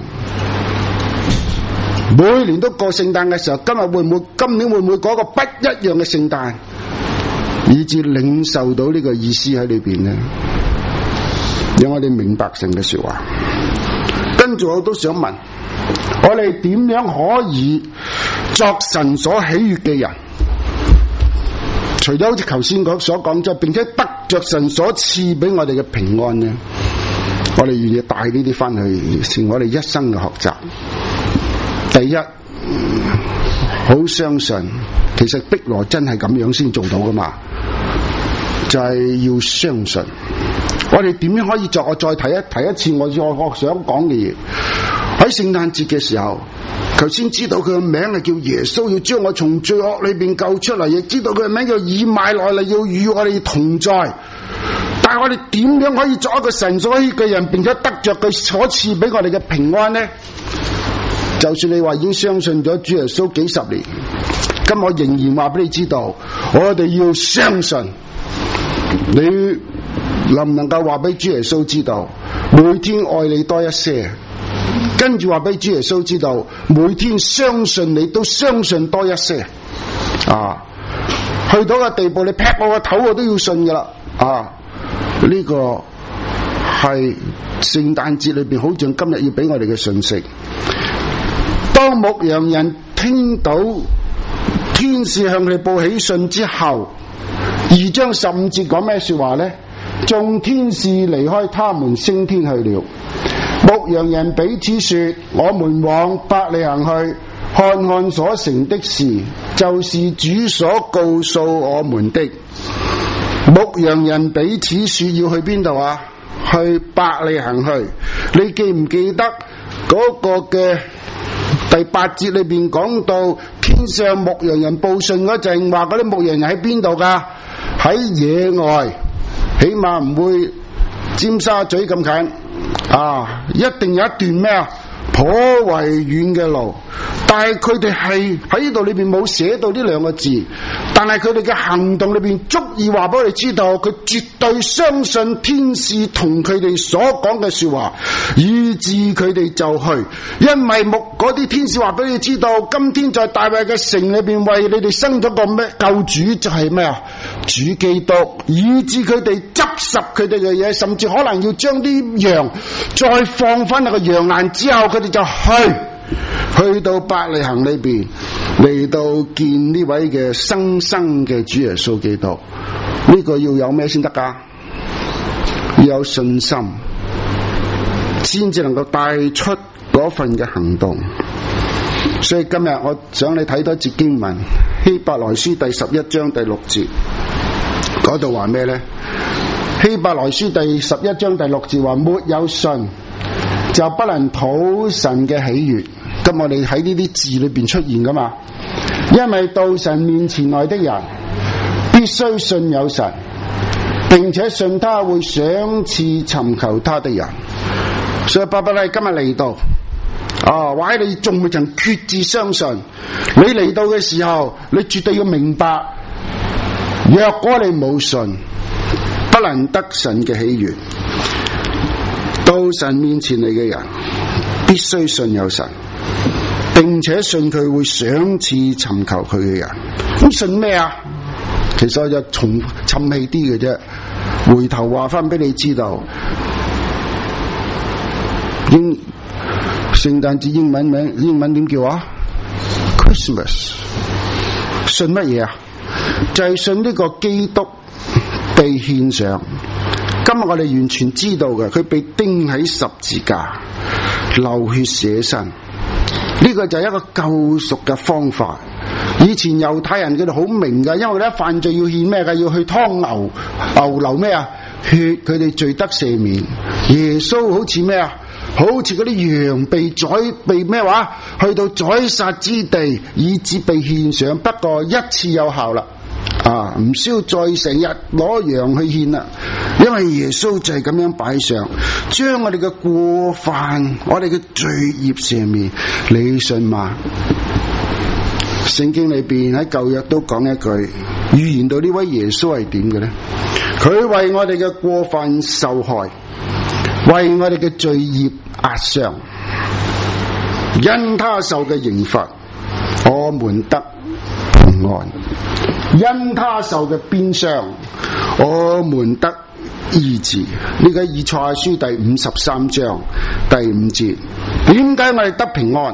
每年都過聖誕嘅時候，今日會唔會今年會唔會過一個不一樣嘅聖誕，以致領受到呢個意思喺裏邊呢？讓我哋明白神嘅說話。跟住我都想問，我哋點樣可以作神所喜悅嘅人？除咗好似頭先所講咗，並且得着神所賜俾我哋嘅平安呢？我哋願意帶呢啲翻去，是我哋一生嘅學習。第一，好相信，其實碧羅真係咁樣先做到噶嘛，就係、是、要相信。我哋點樣可以作？我再提一提一次我我我想講嘅嘢。喺聖誕節嘅時候，頭先知道佢嘅名係叫耶穌，要將我從罪惡裏邊救出嚟，亦知道佢嘅名叫以馬內利，要與我哋同在。但係我哋點樣可以作一個神所喜嘅人，並且得着佢所賜俾我哋嘅平安呢？就算你話已經相信咗主耶穌幾十年，今我仍然話俾你知道，我哋要相信。你能唔能夠話俾主耶穌知道，每天愛你多一些？跟住話俾主耶穌知道，每天相信你都相信多一些。啊，去到個地步，你劈我個頭我都要信噶啦。啊，呢、這個係聖誕節裏邊好像今日要俾我哋嘅信息。當牧羊人聽到天使向佢哋報喜訊之後，二章十五節講咩說話呢？眾天使離開他們升天去了。牧羊人彼此說：我們往伯利恆去，看看所成的事，就是主所告訴我們的。牧羊人彼此說要去邊度啊？去伯利恆去。你記唔記得嗰個嘅第八節裏邊講到天上牧羊人報信嗰陣，話嗰啲牧羊人喺邊度噶？喺野外，起碼唔會尖沙咀咁近啊！一定有一段咩啊？頗為遠嘅路，但係佢哋係喺呢度裏邊冇寫到呢兩個字，但係佢哋嘅行動裏邊足以話俾我哋知道，佢絕對相信天使同佢哋所講嘅說話，以致佢哋就去。因為牧嗰啲天使話俾你知道，今天在大衛嘅城裏邊為你哋生咗個咩救主，就係咩啊？主基督，以致佢哋執拾佢哋嘅嘢，甚至可能要將啲羊再放翻喺個羊欄之後，佢哋就去去到伯利恆裏邊，嚟到見呢位嘅生生嘅主耶穌基督。呢、這個要有咩先得噶？要有信心，先至能夠帶出嗰份嘅行動。所以今日我想你睇多節經文，希伯來書第十一章第六節，嗰度話咩呢？希伯來書第十一章第六節話：沒有信就不能討神嘅喜悅。咁我哋喺呢啲字裏邊出現噶嘛？因為到神面前來的人，必須信有神，並且信他會賞賜尋求他的人。所以伯伯咧今日嚟到，啊，或者你仲未曾決志相信，你嚟到嘅時候，你絕對要明白，若果你冇信，不能得神嘅喜悅。到神面前嚟嘅人，必須信有神，並且信佢會賞賜尋求佢嘅人。咁信咩啊？其實我就從沉氣啲嘅啫，回頭話翻俾你知道。英聖誕節英文名英文點叫啊 ？Christmas。信乜嘢啊？就係信呢個基督被獻上。今日我哋完全知道嘅，佢被釘喺十字架，流血捨身。呢個就係一個救贖嘅方法。以前猶太人佢哋好明噶，因為佢哋一犯罪要獻咩噶？要去劏牛，牛流咩啊？血，佢哋罪得赦免。 耶穌好似咩啊？好似嗰啲羊被宰被咩話？去到宰殺之地，以致被獻上。不過一次有效啦，啊，唔需要再成日攞羊去獻啦。因為耶穌就係咁樣擺上，將我哋嘅過犯、我哋嘅罪孽赦免。你信嗎？聖經裏邊喺舊約都講一句預言到呢位耶穌係點嘅呢？佢為我哋嘅過犯受害，為我哋嘅罪孽壓傷，因他受嘅刑罰，我們得平安；因他受嘅鞭傷，我們得醫治。呢個以賽亞書第五十三章第五節。點解我哋得平安？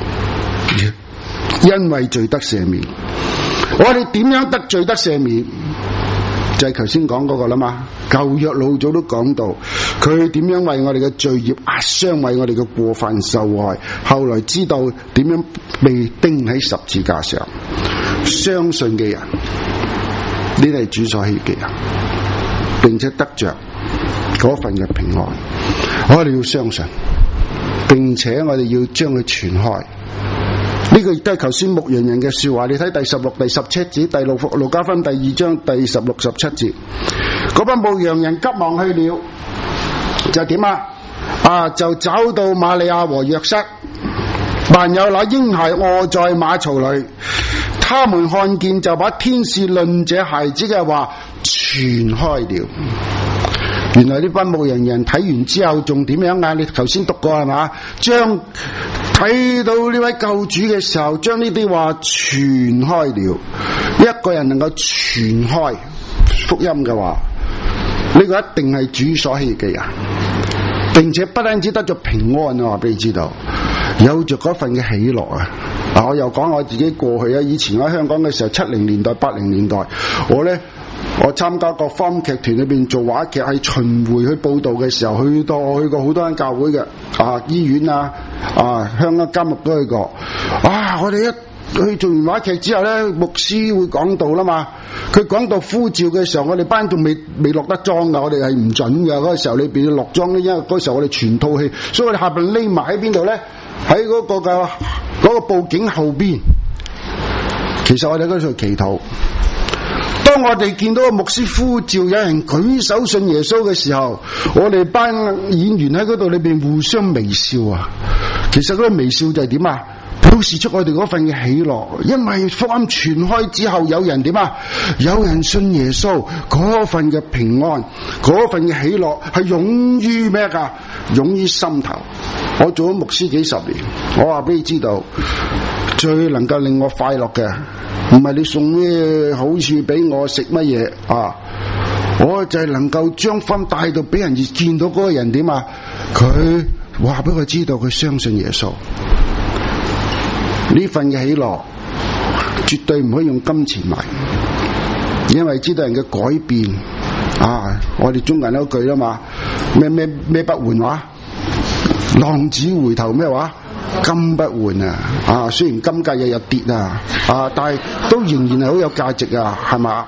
因為罪得赦免。我哋點樣得罪得赦免？就係頭先講嗰個啦嘛。舊約老早都講到，佢點樣為我哋嘅罪孽壓傷，為我哋嘅過犯受害。後來知道點樣被釘喺十字架上。相信嘅人，呢啲係主所喜嘅人，並且得着嗰份嘅平安。我哋要相信，並且我哋要將佢傳開。呢個亦都係頭先牧羊人嘅說話。你睇第十六、第十七節，第六路加福音第二章第十六、十七節，嗰班牧羊人急忙去了，就點啊？啊，就找到瑪利亞和約瑟，還有那嬰孩臥在馬槽裏。他們看見，就把天使論這孩子嘅話傳開了。原來呢班牧羊人睇完之後仲點樣啊？你頭先讀過係嘛？將睇到呢位救主嘅時候，將呢啲話傳開了。一個人能夠傳開福音嘅話，呢個一定係主所喜嘅人，並且不單止得咗平安啊！話俾你知道，有着嗰份嘅喜樂啊！啊，我又講我自己過去啊，以前喺香港嘅時候，七零年代、八零年代，我呢。我參加過花劇團裏邊做話劇，係巡迴去報道嘅時候，去到我去過好多間教會嘅，啊醫院啊，啊香港監獄都去過。啊，我哋一去做完話劇之後咧，牧師會講道啦嘛。佢講到呼召嘅時候，我哋班仲未未落得妝噶，我哋係唔準嘅。嗰個時候裏邊要落妝咧，因為嗰個時候我哋全套戲，所以我哋下邊匿埋喺邊度咧？喺嗰個嘅嗰個布景後邊。其實我哋喺嗰度祈禱。當我哋見到個牧師呼召有人舉手信耶穌嘅時候，我哋班演員喺嗰度裏邊互相微笑啊！其實嗰個微笑就係點啊？表示出我哋嗰份嘅喜樂，因為福音傳開之後，有人點啊？有人信耶穌，嗰份嘅平安，嗰份嘅喜樂係湧於咩噶？湧於心頭。我做咗牧師幾十年，我話俾你知道，最能夠令我快樂嘅，唔係你送咩好處俾我食乜嘢啊！我就係能夠將分帶到俾人，而見到嗰個人點啊？佢話俾佢知道佢相信耶穌，呢份嘅喜樂絕對唔可以用金錢買，因為知道人嘅改變啊！我哋中國人嗰句啦嘛，咩咩咩不換話，浪子回頭咩話？金不換啊！啊，雖然金價日日跌啊，啊，但係都仍然係好有價值啊，係嘛？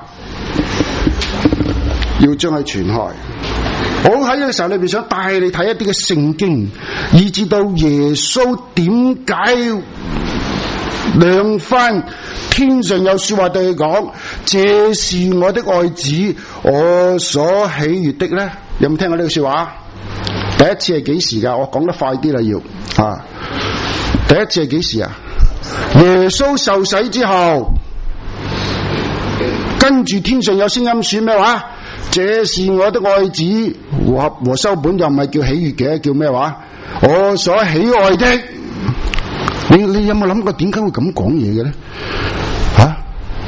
要將佢傳開。我喺呢個時候裏邊想帶你睇一啲嘅聖經，以至到耶穌點解兩番天上有說話對佢講，這是我的愛子，我所喜悅的呢？有冇聽過呢句說話？第一次係幾時噶？我講得快啲啦，要啊！第一次係幾時啊？耶穌受洗之後，跟住天上有聲音說咩話？這是我的愛子，和和修本又唔係叫喜悅嘅，叫咩話？我所喜愛的。你你有冇諗過點解會咁講嘢嘅咧？吓、啊？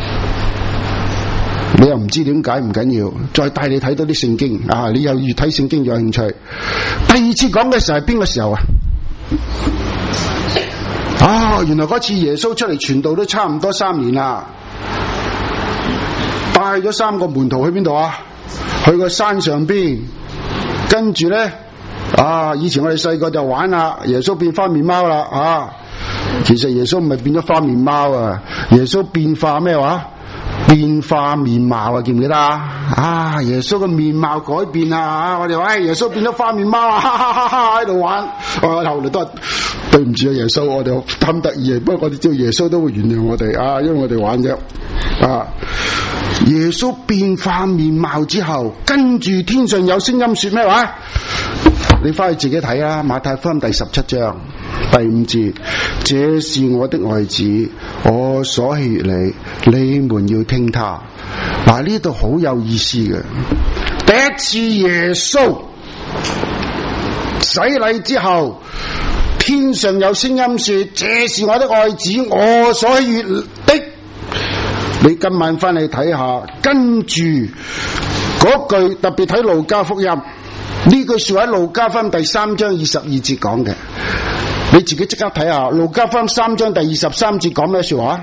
你又唔知點解？唔緊要，再帶你睇多啲聖經啊！你又越睇聖經越有興趣。第二次講嘅時候係邊個時候啊？啊，原來嗰次耶穌出嚟傳道都差唔多三年啦，帶咗三個門徒去邊度啊？去個山上邊，跟住咧啊！以前我哋細個就玩啦，耶穌變花面貓啦啊！其實耶穌唔係變咗花面貓啊，耶穌變化咩話？ 變化面貌啊，記唔記得啊？啊，耶穌嘅面貌改變啊！我哋話，哎，耶穌變咗花面貓啊，哈哈哈哈喺度玩。我後來都係對唔住啊，耶穌，我哋貪得意啊。不過我哋知道耶穌都會原諒我哋啊，因為我哋玩啫。啊，耶穌變化面貌之後，跟住天上有聲音說咩話？你翻去自己睇啊，馬太福音第十七章第五節，這是我的愛子，我所喜悅你，你們要聽他。嗱，呢度好有意思嘅。第一次耶穌洗禮之後，天上有聲音說：這是我的愛子，我所喜悅的。你今晚翻嚟睇下，跟住嗰句特別睇路加福音，呢句說話喺路加福音第三章二十二節講嘅。你自己即刻睇下路加福音三章第二十三節講咩說話？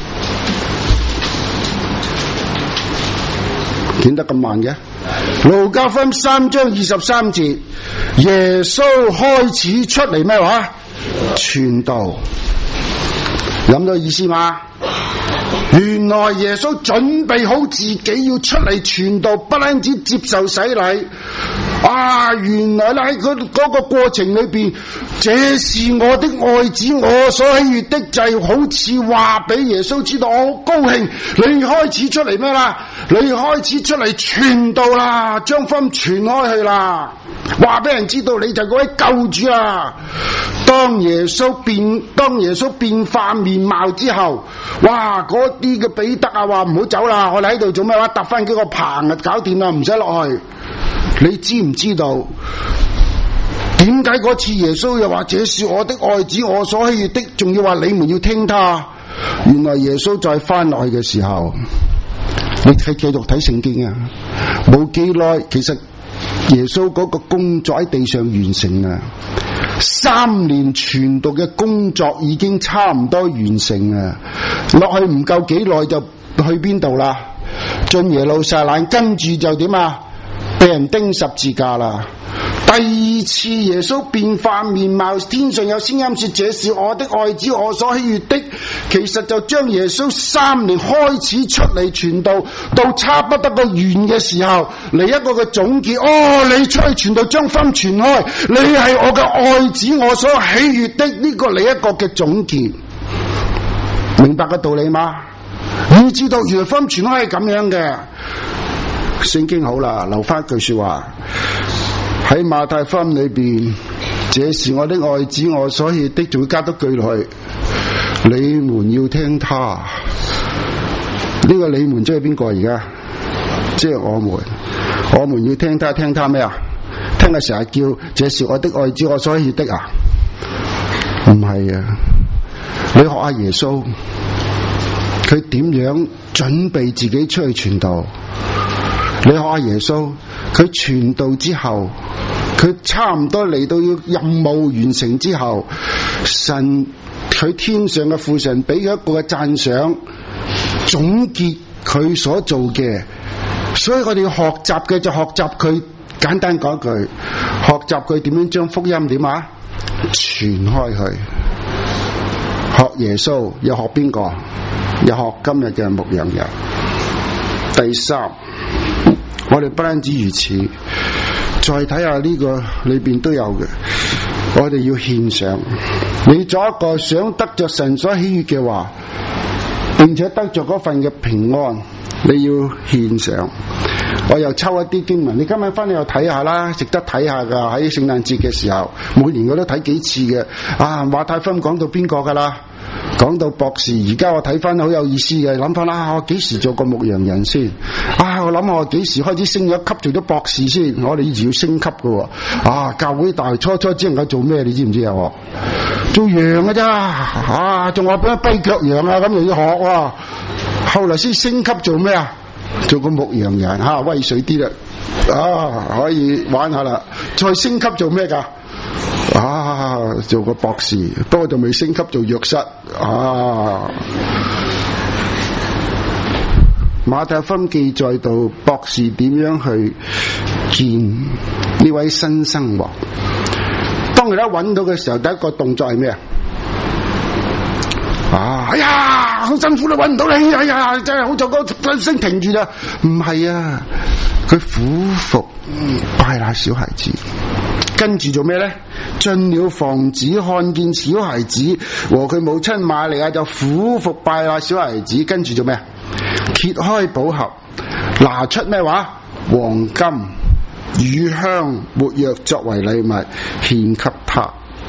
見得咁慢嘅？路加福音三章二十三節，耶穌開始出嚟咩話？傳道。諗到意思嗎？原來耶穌準備好自己要出嚟傳道，不單止接受洗禮。啊，原來咧喺佢嗰個過程裏邊，這是我的愛子，我所喜悅的，就好似話俾耶穌知道，我好高興你開始出嚟咩啦？你開始出嚟傳道啦，將福音傳開去啦，話俾人知道你就係嗰位救主啊！當耶穌變，當耶穌變化面貌之後，哇！嗰啲嘅彼得啊，話唔好走啦，我哋喺度做咩話？搭翻幾個棚啊，搞掂啦，唔使落去。你知唔知道點解嗰次耶穌又話這是我的愛子，我所喜悅的，仲要話你們要聽他？原來耶穌再翻落去嘅時候，你睇繼續睇聖經啊，冇幾耐，其實耶穌嗰個工作喺地上完成啊，三年傳道嘅工作已經差唔多完成啊，落去唔夠幾耐就去邊度啦？進耶路撒冷，跟住就點啊？被人釘十字架啦！第二次耶穌變化面貌，天上有聲音說：這是我的愛子，我所喜悅的。其實就將耶穌三年開始出嚟傳道，到差不多個完嘅時候，嚟一個嘅總結。哦，你出去傳道，將福音傳開，你係我嘅愛子，我所喜悅的。呢個嚟一個嘅總結，明白個道理嗎？你知道原來福音傳開係咁樣嘅。聖經好啦，留翻一句說話喺馬太福音裏邊，這是我的愛子，我所喜悅的，仲要加多句落去，你們要聽他。呢、這個你們即係邊個而家？即係我們，我們要聽他，聽他咩啊？聽佢成日叫這是我的愛子，我所喜悅的啊？唔係啊，你學下耶穌，佢點樣準備自己出去傳道？你學下耶穌，佢傳道之後，佢差唔多嚟到要任務完成之後，神佢天上嘅父神俾佢一個嘅讚賞，總結佢所做嘅。所以我哋要學習嘅就學習佢，簡單講一句，學習佢點樣將福音點啊傳開去。學耶穌又學邊個？又學今日嘅牧羊人。第三，我哋不單止如此，再睇下呢個裏邊都有嘅，我哋要獻上。你做一個想得着神所喜悅嘅話，並且得着嗰份嘅平安，你要獻上。我又抽一啲經文，你今日翻嚟又睇下啦，值得睇下噶。喺聖誕節嘅時候，每年我都睇幾次嘅。啊，馬太福音講到邊個噶啦？講到博士，而家我睇翻好有意思嘅，諗翻啦，我幾時做過牧羊人先？啊，我諗我幾時開始升咗級做咗博士先？我哋以前要升級嘅，啊，教會大初初只能夠做咩？你知唔知啊？做羊嘅咋？啊，仲話俾一跛腳羊啊，咁又要學喎。後來先升級做咩啊？做個牧羊人，吓、啊、威水啲啦，啊，可以玩下啦。再升級做咩噶？啊，做個博士，不過就未升級做藥師。啊，馬太福音記載到博士點樣去見呢位新生王。當佢一揾到嘅時候，第一個動作係咩啊？ 啊！哎呀，好辛苦啦，搵唔到你，哎呀，真係好就個聲停住啦。唔係啊，佢俯伏拜那小孩子，跟住做咩咧？進了房子，看見小孩子和佢母親瑪利亞，就俯伏拜那小孩子，跟住做咩？揭開寶盒，拿出咩話？黃金、乳香、沒藥作為禮物獻給他。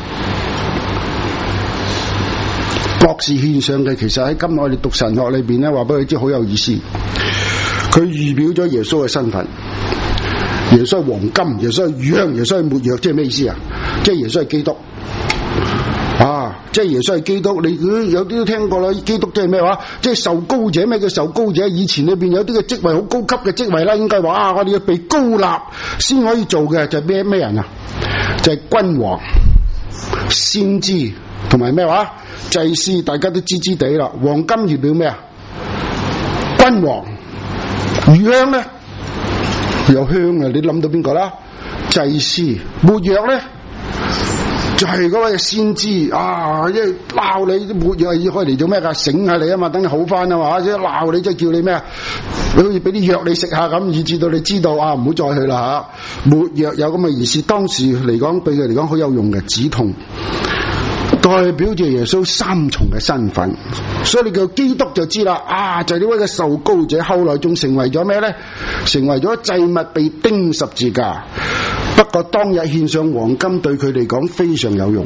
博士獻上嘅，其實喺今日我哋讀神學裏邊咧，話俾佢知好有意思。佢預表咗耶穌嘅身份，耶穌係黃金，耶穌係乳香，耶穌係沒藥，即係咩意思啊？即係耶穌係基督啊！即係耶穌係基督。你有啲都聽過啦，基督即係咩話？即係受膏者。咩叫受膏者？以前裏邊有啲嘅職位好高級嘅職位啦，應該話啊，我哋要被膏立先可以做嘅，就係咩咩人啊？就係君王、先知同埋咩話？祭司。大家都知知地啦。黃金預表咩啊？君王。乳香咧有香啊，你諗到邊個啦？祭司。沒藥咧就係、是、嗰位先知啊，即係鬧你，沒藥係要開嚟做咩噶？醒下你啊嘛，等你好翻啊嘛，即係鬧你即係叫你咩啊？你好似俾啲藥你食下咁，以至到你知道啊，唔好再去啦吓。沒藥有咁嘅意思，當時嚟講對佢嚟講好有用嘅，止痛。代表住耶穌三重嘅身份，所以你叫基督就知啦。啊，就係呢位嘅受膏者，後來仲成為咗咩呢？成為咗祭物，被釘十字架。不過當日獻上黃金對佢嚟講非常有用，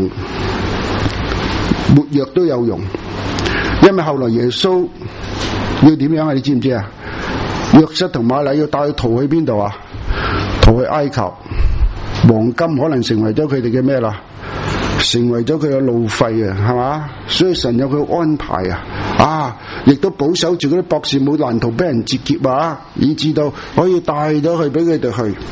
沒藥都有用，因為後來耶穌要點樣啊？你知唔知啊？約瑟同瑪利亞要帶佢逃去邊度啊？逃去埃及，黃金可能成為咗佢哋嘅咩啦？成為咗佢嘅路費啊，係嘛？所以神有佢安排啊，啊，亦都保守住嗰啲博士冇難逃俾人截劫啊，以至到可以帶咗去俾佢哋去。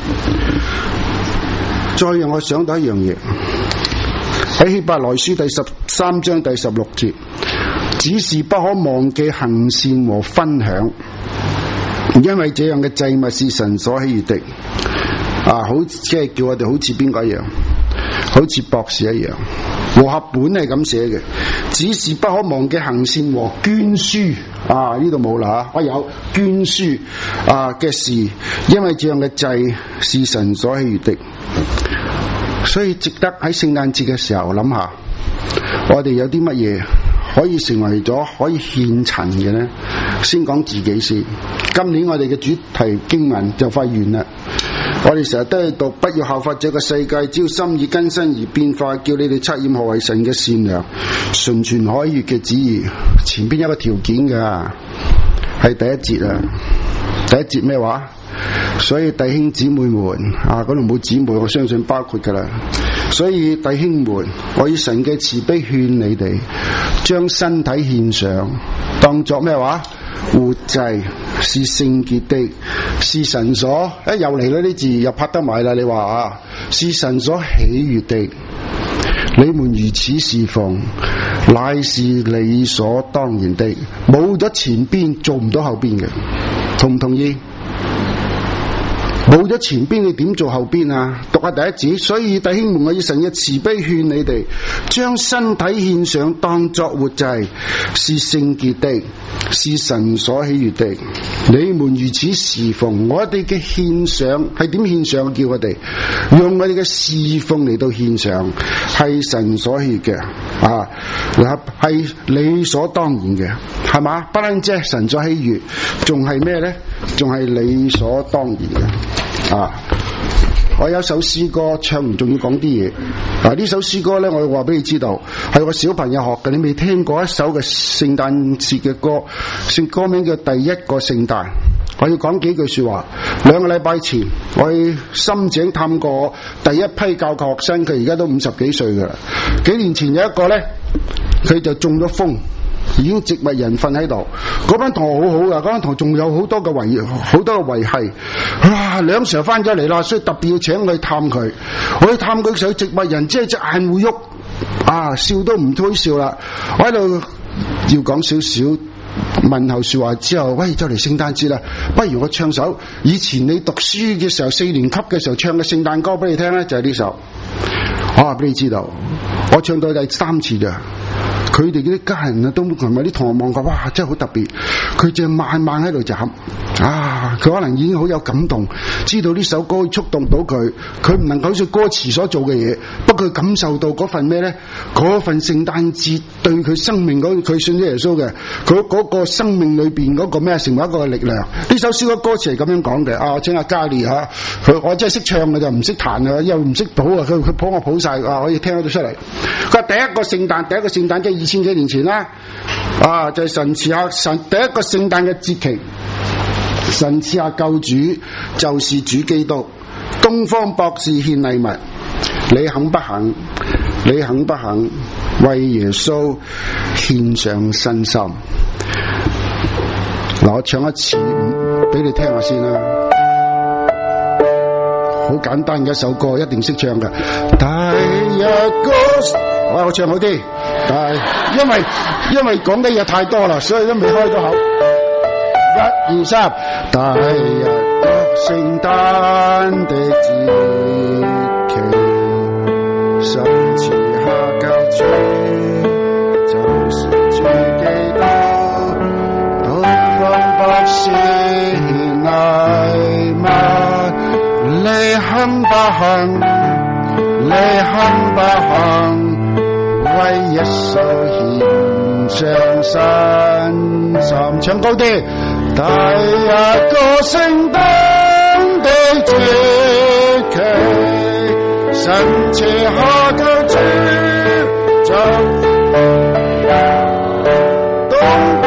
再讓我想到一樣嘢，喺希伯來書第十三章第十六節，只是不可忘記行善和分享，因為這樣嘅祭物是神所喜悅的。啊，好即係叫我哋好似邊個一樣？好似博士一樣，和合本係咁寫嘅，只是不可忘記行善和捐輸。啊，呢度冇啦，我有捐輸啊嘅事，因為這樣嘅祭是神所喜悅的，所以值得喺聖誕節嘅時候諗下，我哋有啲乜嘢可以成為咗可以獻陳嘅呢？先講自己先。今年我哋嘅主題經文就快完啦。我哋成日都係讀，不要效法這個世界，只要心意更新而變化，叫你哋測驗何為神嘅善良、純全可悅嘅旨意。前邊有一個條件噶，係第一節啊。第一節咩話？所以弟兄姊妹們啊，嗰度冇姊妹，我相信包括噶啦。所以弟兄們，我以神嘅慈悲勸你哋，將身體獻上，當作咩話？活祭，是聖潔的，是神所，誒、哎、又嚟啦啲字又拍得埋啦，你話啊，是神所喜悅的。你們如此侍奉，乃是理所當然的。冇咗前邊做唔到後邊嘅，同唔同意？冇咗前邊你點做後邊啊？讀下第一節，所以弟兄們，我以神嘅慈悲勸你哋，將身體獻上，當作活祭，是聖潔的，是神所喜悅的。你們如此侍奉，我哋嘅獻上係點獻上？叫我哋用我哋嘅侍奉嚟到獻上，係神所喜悅嘅啊，係理所當然嘅，係嘛？不單止神所喜悅，仲係咩呢？仲係理所當然嘅。啊！我有首詩歌唱完，仲要講啲嘢。啊！呢首詩歌呢，我話俾你知道，係我小朋友學嘅。你未聽過一首嘅聖誕節嘅歌？聖歌名叫《第一個聖誕》。我要講幾句說話。兩個禮拜前，我去深井探過第一批教學學生，佢而家都五十幾歲噶啦。幾年前有一個呢，佢就中咗風。已經植物人瞓喺度，嗰班同學好好噶，嗰班同學仲有好多嘅維好多嘅維繫。哇，兩時翻咗嚟啦，所以特別要請我去探佢。我去探佢嘅時候，植物人即係隻眼會喐，啊，笑都唔推笑啦。我喺度要講少少問候說話之後，喂，就嚟聖誕節啦，不如我唱首以前你讀書嘅時候四年級嘅時候唱嘅聖誕歌俾你聽咧，就係呢首。我話俾你知道，我唱到第三次咋。 佢哋嗰啲家人啊，都同埋啲同學望過，哇，真係好特別。佢就慢慢喺度就喊，啊，佢可能已經好有感動，知道呢首歌觸動到佢，佢唔能夠好似歌詞所做嘅嘢，不過佢感受到嗰份咩咧？嗰份聖誕節對佢生命嗰，佢信咗耶穌嘅，佢嗰個生命裏邊嗰個咩成為一個力量。呢首詩歌歌詞係咁樣講嘅，啊，我請阿嘉利吓，佢我真係識唱嘅就唔識彈啊，又唔識譜啊，佢佢譜我譜晒啊，可以聽得到出嚟。佢話第一個聖誕，第一個聖誕即係二千幾年前啦，啊，就係、是、神賜下神第一個聖誕嘅節期，神賜下救主，就是主基督。東方博士獻禮物，你肯不肯？你肯不肯為耶穌獻上身心？嗱，我唱一次俾你聽下先啦。好簡單嘅一首歌，一定識唱嘅。第一個，我我唱好啲，但係因為因為講嘅嘢太多啦，所以都未開到口。一二三，第一個聖誕的節期，神賜下救主，就是主基督。東方博士獻禮物，你肯不肯？你肯不肯為耶穌獻上身心？唱高啲。第一個聖誕的節期，神賜下救主，就東。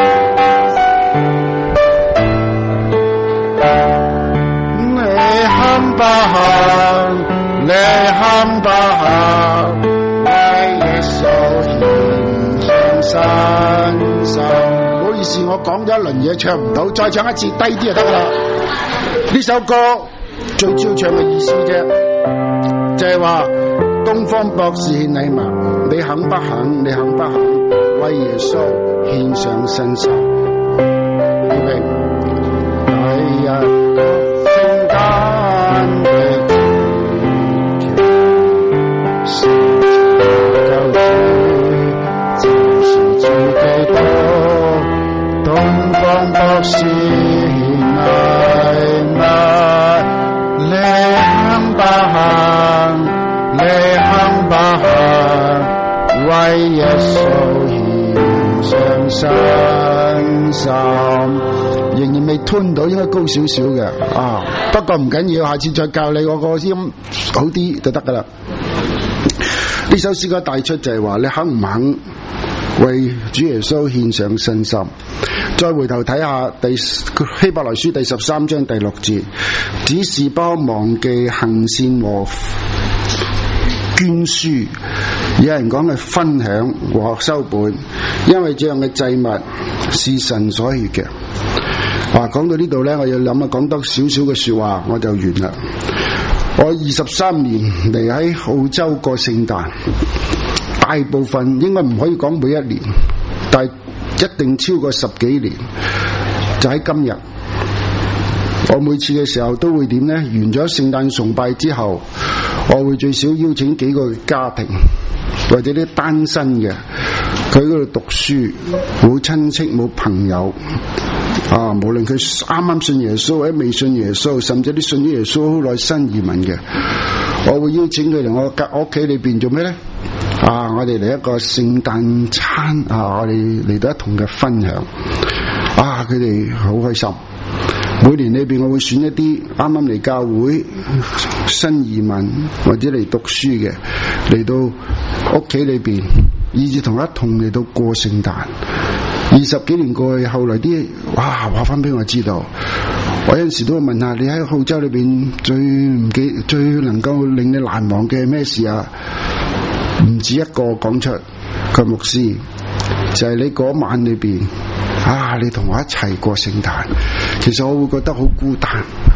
你肯不肯？你肯不肯為耶穌獻上身心？唔好意思，我講咗一輪嘢唱唔到，再唱一次低啲就得啦。呢首歌最主要唱嘅意思啫，就係話東方博士獻禮物，你肯不肯？你肯不肯為耶穌獻上身心？預備，第一個聖誕的節期，神賜救主，就是主基督。東方博士獻禮物，你肯不肯？你肯不肯為耶穌獻上身心？仍然未吞到，應該高少少嘅啊！不過唔緊要，下次再教你我個音好啲就得噶啦。呢首詩歌帶出就係話，你肯唔肯為主耶穌獻上身心？再回頭睇下第希伯來書第十三章第六節，只是不忘記行善和捐輸。有人講嘅分享和修本，因為這樣嘅祭物是神所喜嘅。話講到呢度呢，我要諗啊，講多少少嘅說話我就完啦。我二十三年嚟喺澳洲過聖誕，大部分應該唔可以講每一年，但係一定超過十幾年。就喺今日，我每次嘅時候都會點呢？完咗聖誕崇拜之後，我會最少邀請幾個家庭或者啲單身嘅，佢喺嗰度讀書，冇親戚冇朋友啊，無論佢啱啱信耶穌或者未信耶穌，甚至啲信咗耶穌好耐新移民嘅，我會邀請佢嚟我隔屋企裏邊做咩呢？啊！我哋嚟一個聖誕餐啊！我哋嚟到一同嘅分享啊！佢哋好開心。每年裏邊我會選一啲啱啱嚟教會新移民或者嚟讀書嘅，嚟到屋企裏邊，以至同一同嚟到過聖誕。二十幾年過去，後來啲哇話翻俾我知道，我有陣時都會問下你喺澳洲裏邊最唔記最能夠令你難忘嘅咩事啊？唔止一個講出，佢牧師就係、是、你嗰晚裏邊啊，你同我一齊過聖誕，其實我會覺得好孤單，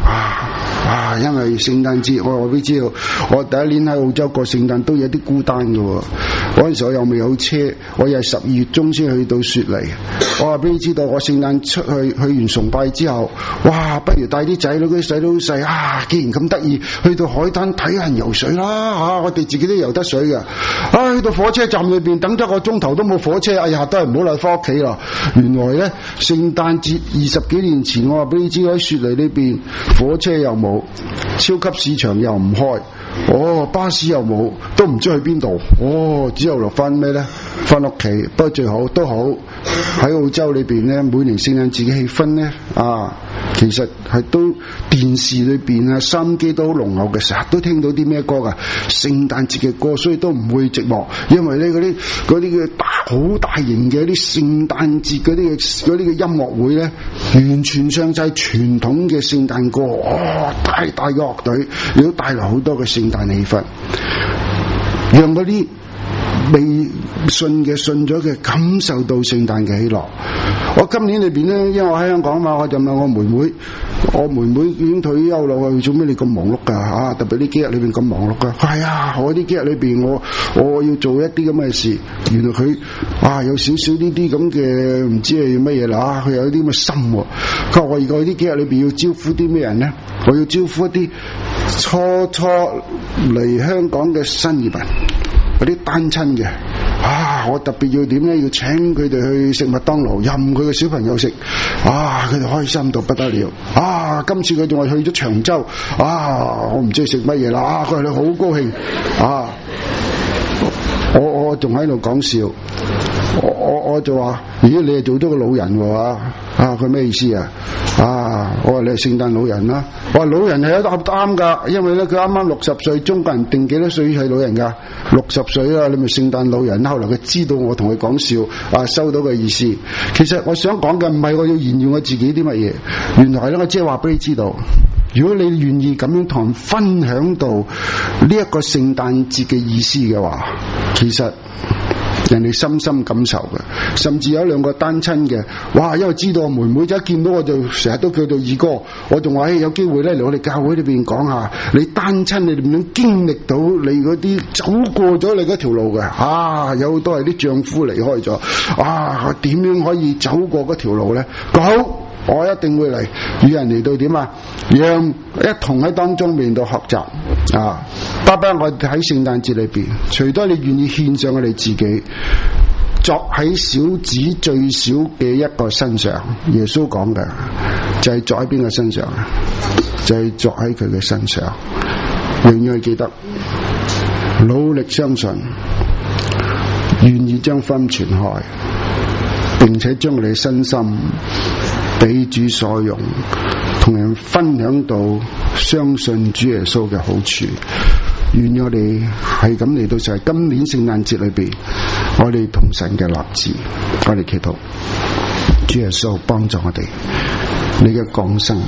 啊啊！因為聖誕節，我話俾你知道，我第一年喺澳洲過聖誕都有啲孤單嘅喎。嗰陣時我又未有車，我又係十二月中先去到雪梨。我話俾你知道，我聖誕出去去完崇拜之後，哇！不如帶啲仔女嗰啲細佬細啊！既然咁得意，去到海灘睇下人游水啦嚇、啊！我哋自己都游得水嘅。啊！去到火車站裏邊等咗個鐘頭都冇火車，哎呀，都係唔好嚟翻屋企啦。原來咧，聖誕節二十幾年前，我話俾你知喺雪梨呢邊火車又冇，超級市場又唔開，哦，巴士又冇，都唔知去邊度，哦，只有落翻咩咧？翻屋企。不過最好都好喺澳洲裏邊咧，每年聖誕節嘅氣氛咧啊，其實係都電視裏邊啊，收音機都好濃厚嘅，成日都聽到啲咩歌噶，聖誕節嘅歌，所以都唔會寂寞，因為咧嗰啲嗰啲嘅大好大型嘅啲聖誕節嗰啲嘅嗰啲嘅音樂會咧，完全唱晒傳統嘅聖誕歌，哦，大大嘅樂隊，亦都帶來好多嘅聖誕氣氛，讓嗰啲未信嘅信咗嘅感受到聖誕嘅喜樂。我今年裏邊咧，因為我喺香港嘛，我就問我妹妹，我妹妹已經退休啦，做咩你咁忙碌噶啊？特別呢幾日裏邊咁忙碌噶。係啊，我呢幾日裏邊我我要做一啲咁嘅事。原來佢啊有少少呢啲咁嘅唔知係乜嘢啦，佢有啲咁嘅心。佢話我而家呢幾日裏邊要招呼啲咩人咧？我要招呼一啲初初嚟香港嘅新移民，嗰啲單親嘅。啊！我特別要點咧？要請佢哋去食麥當勞，任佢嘅小朋友食。啊！佢哋開心到不得了。啊！今次佢仲係去咗長洲。啊！我唔知食乜嘢啦。啊！佢哋好高興。啊！我我仲喺度講笑。我我我就話：咦，你係做咗個老人喎？啊！佢咩意思啊？啊！我話你係聖誕老人啦。我話老人係有得啱噶，因為咧佢啱啱六十歲，中國人定幾多歲係老人噶？六十歲啦，你咪聖誕老人。後來佢知道我同佢講笑，啊，收到個意思。其實我想講嘅唔係我要炫耀我自己啲乜嘢，原來咧我即係話俾你知道，如果你願意咁樣同人分享到呢一個聖誕節嘅意思嘅話，其實人哋深深感受嘅。甚至有兩個單親嘅，哇！因為知道我妹妹一見到我就成日都叫做二哥，我仲話誒有機會咧嚟我哋教會裏邊講下，你單親你點樣經歷到你嗰啲走過咗你嗰條路嘅啊？有好多係啲丈夫離開咗啊，點樣可以走過嗰條路咧？好，我一定會嚟與人嚟到點啊，讓一同喺當中面到學習啊！爸爸，我喺聖誕節裏邊，除咗你願意獻上我哋自己，作喺小子最小嘅一個身上，耶穌講嘅就係作喺邊個身上啊？就係作喺佢嘅身上。永遠記得，努力相信，願意將福音傳開，並且將我哋嘅身心俾主所用，同人分享到相信主耶穌嘅好處。願我哋係咁嚟到就係今年聖誕節裏邊，我哋同神嘅立志，我哋祈禱主耶穌幫助我哋，你嘅降生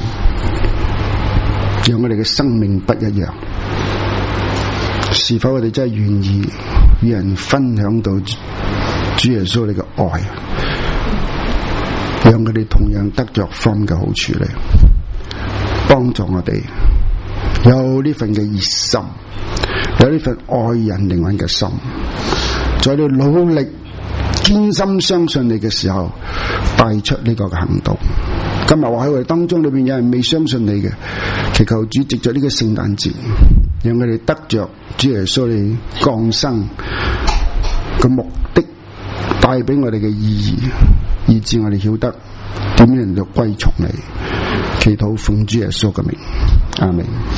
讓我哋嘅生命不一樣。是否我哋真係願意與人分享到主耶穌你嘅愛，讓佢哋同樣得着福音嘅好處咧？幫助我哋有呢份嘅熱心，有呢份愛人靈魂嘅心，在你努力堅心相信你嘅時候，帶出呢個嘅行動。今日話喺我哋當中裏邊有人未相信你嘅，祈求主藉着呢個聖誕節，讓佢哋得着主耶穌你降生嘅目的，帶俾我哋嘅意義，以致我哋曉得點樣嚟到歸從你。祈禱奉主耶穌嘅名，阿們。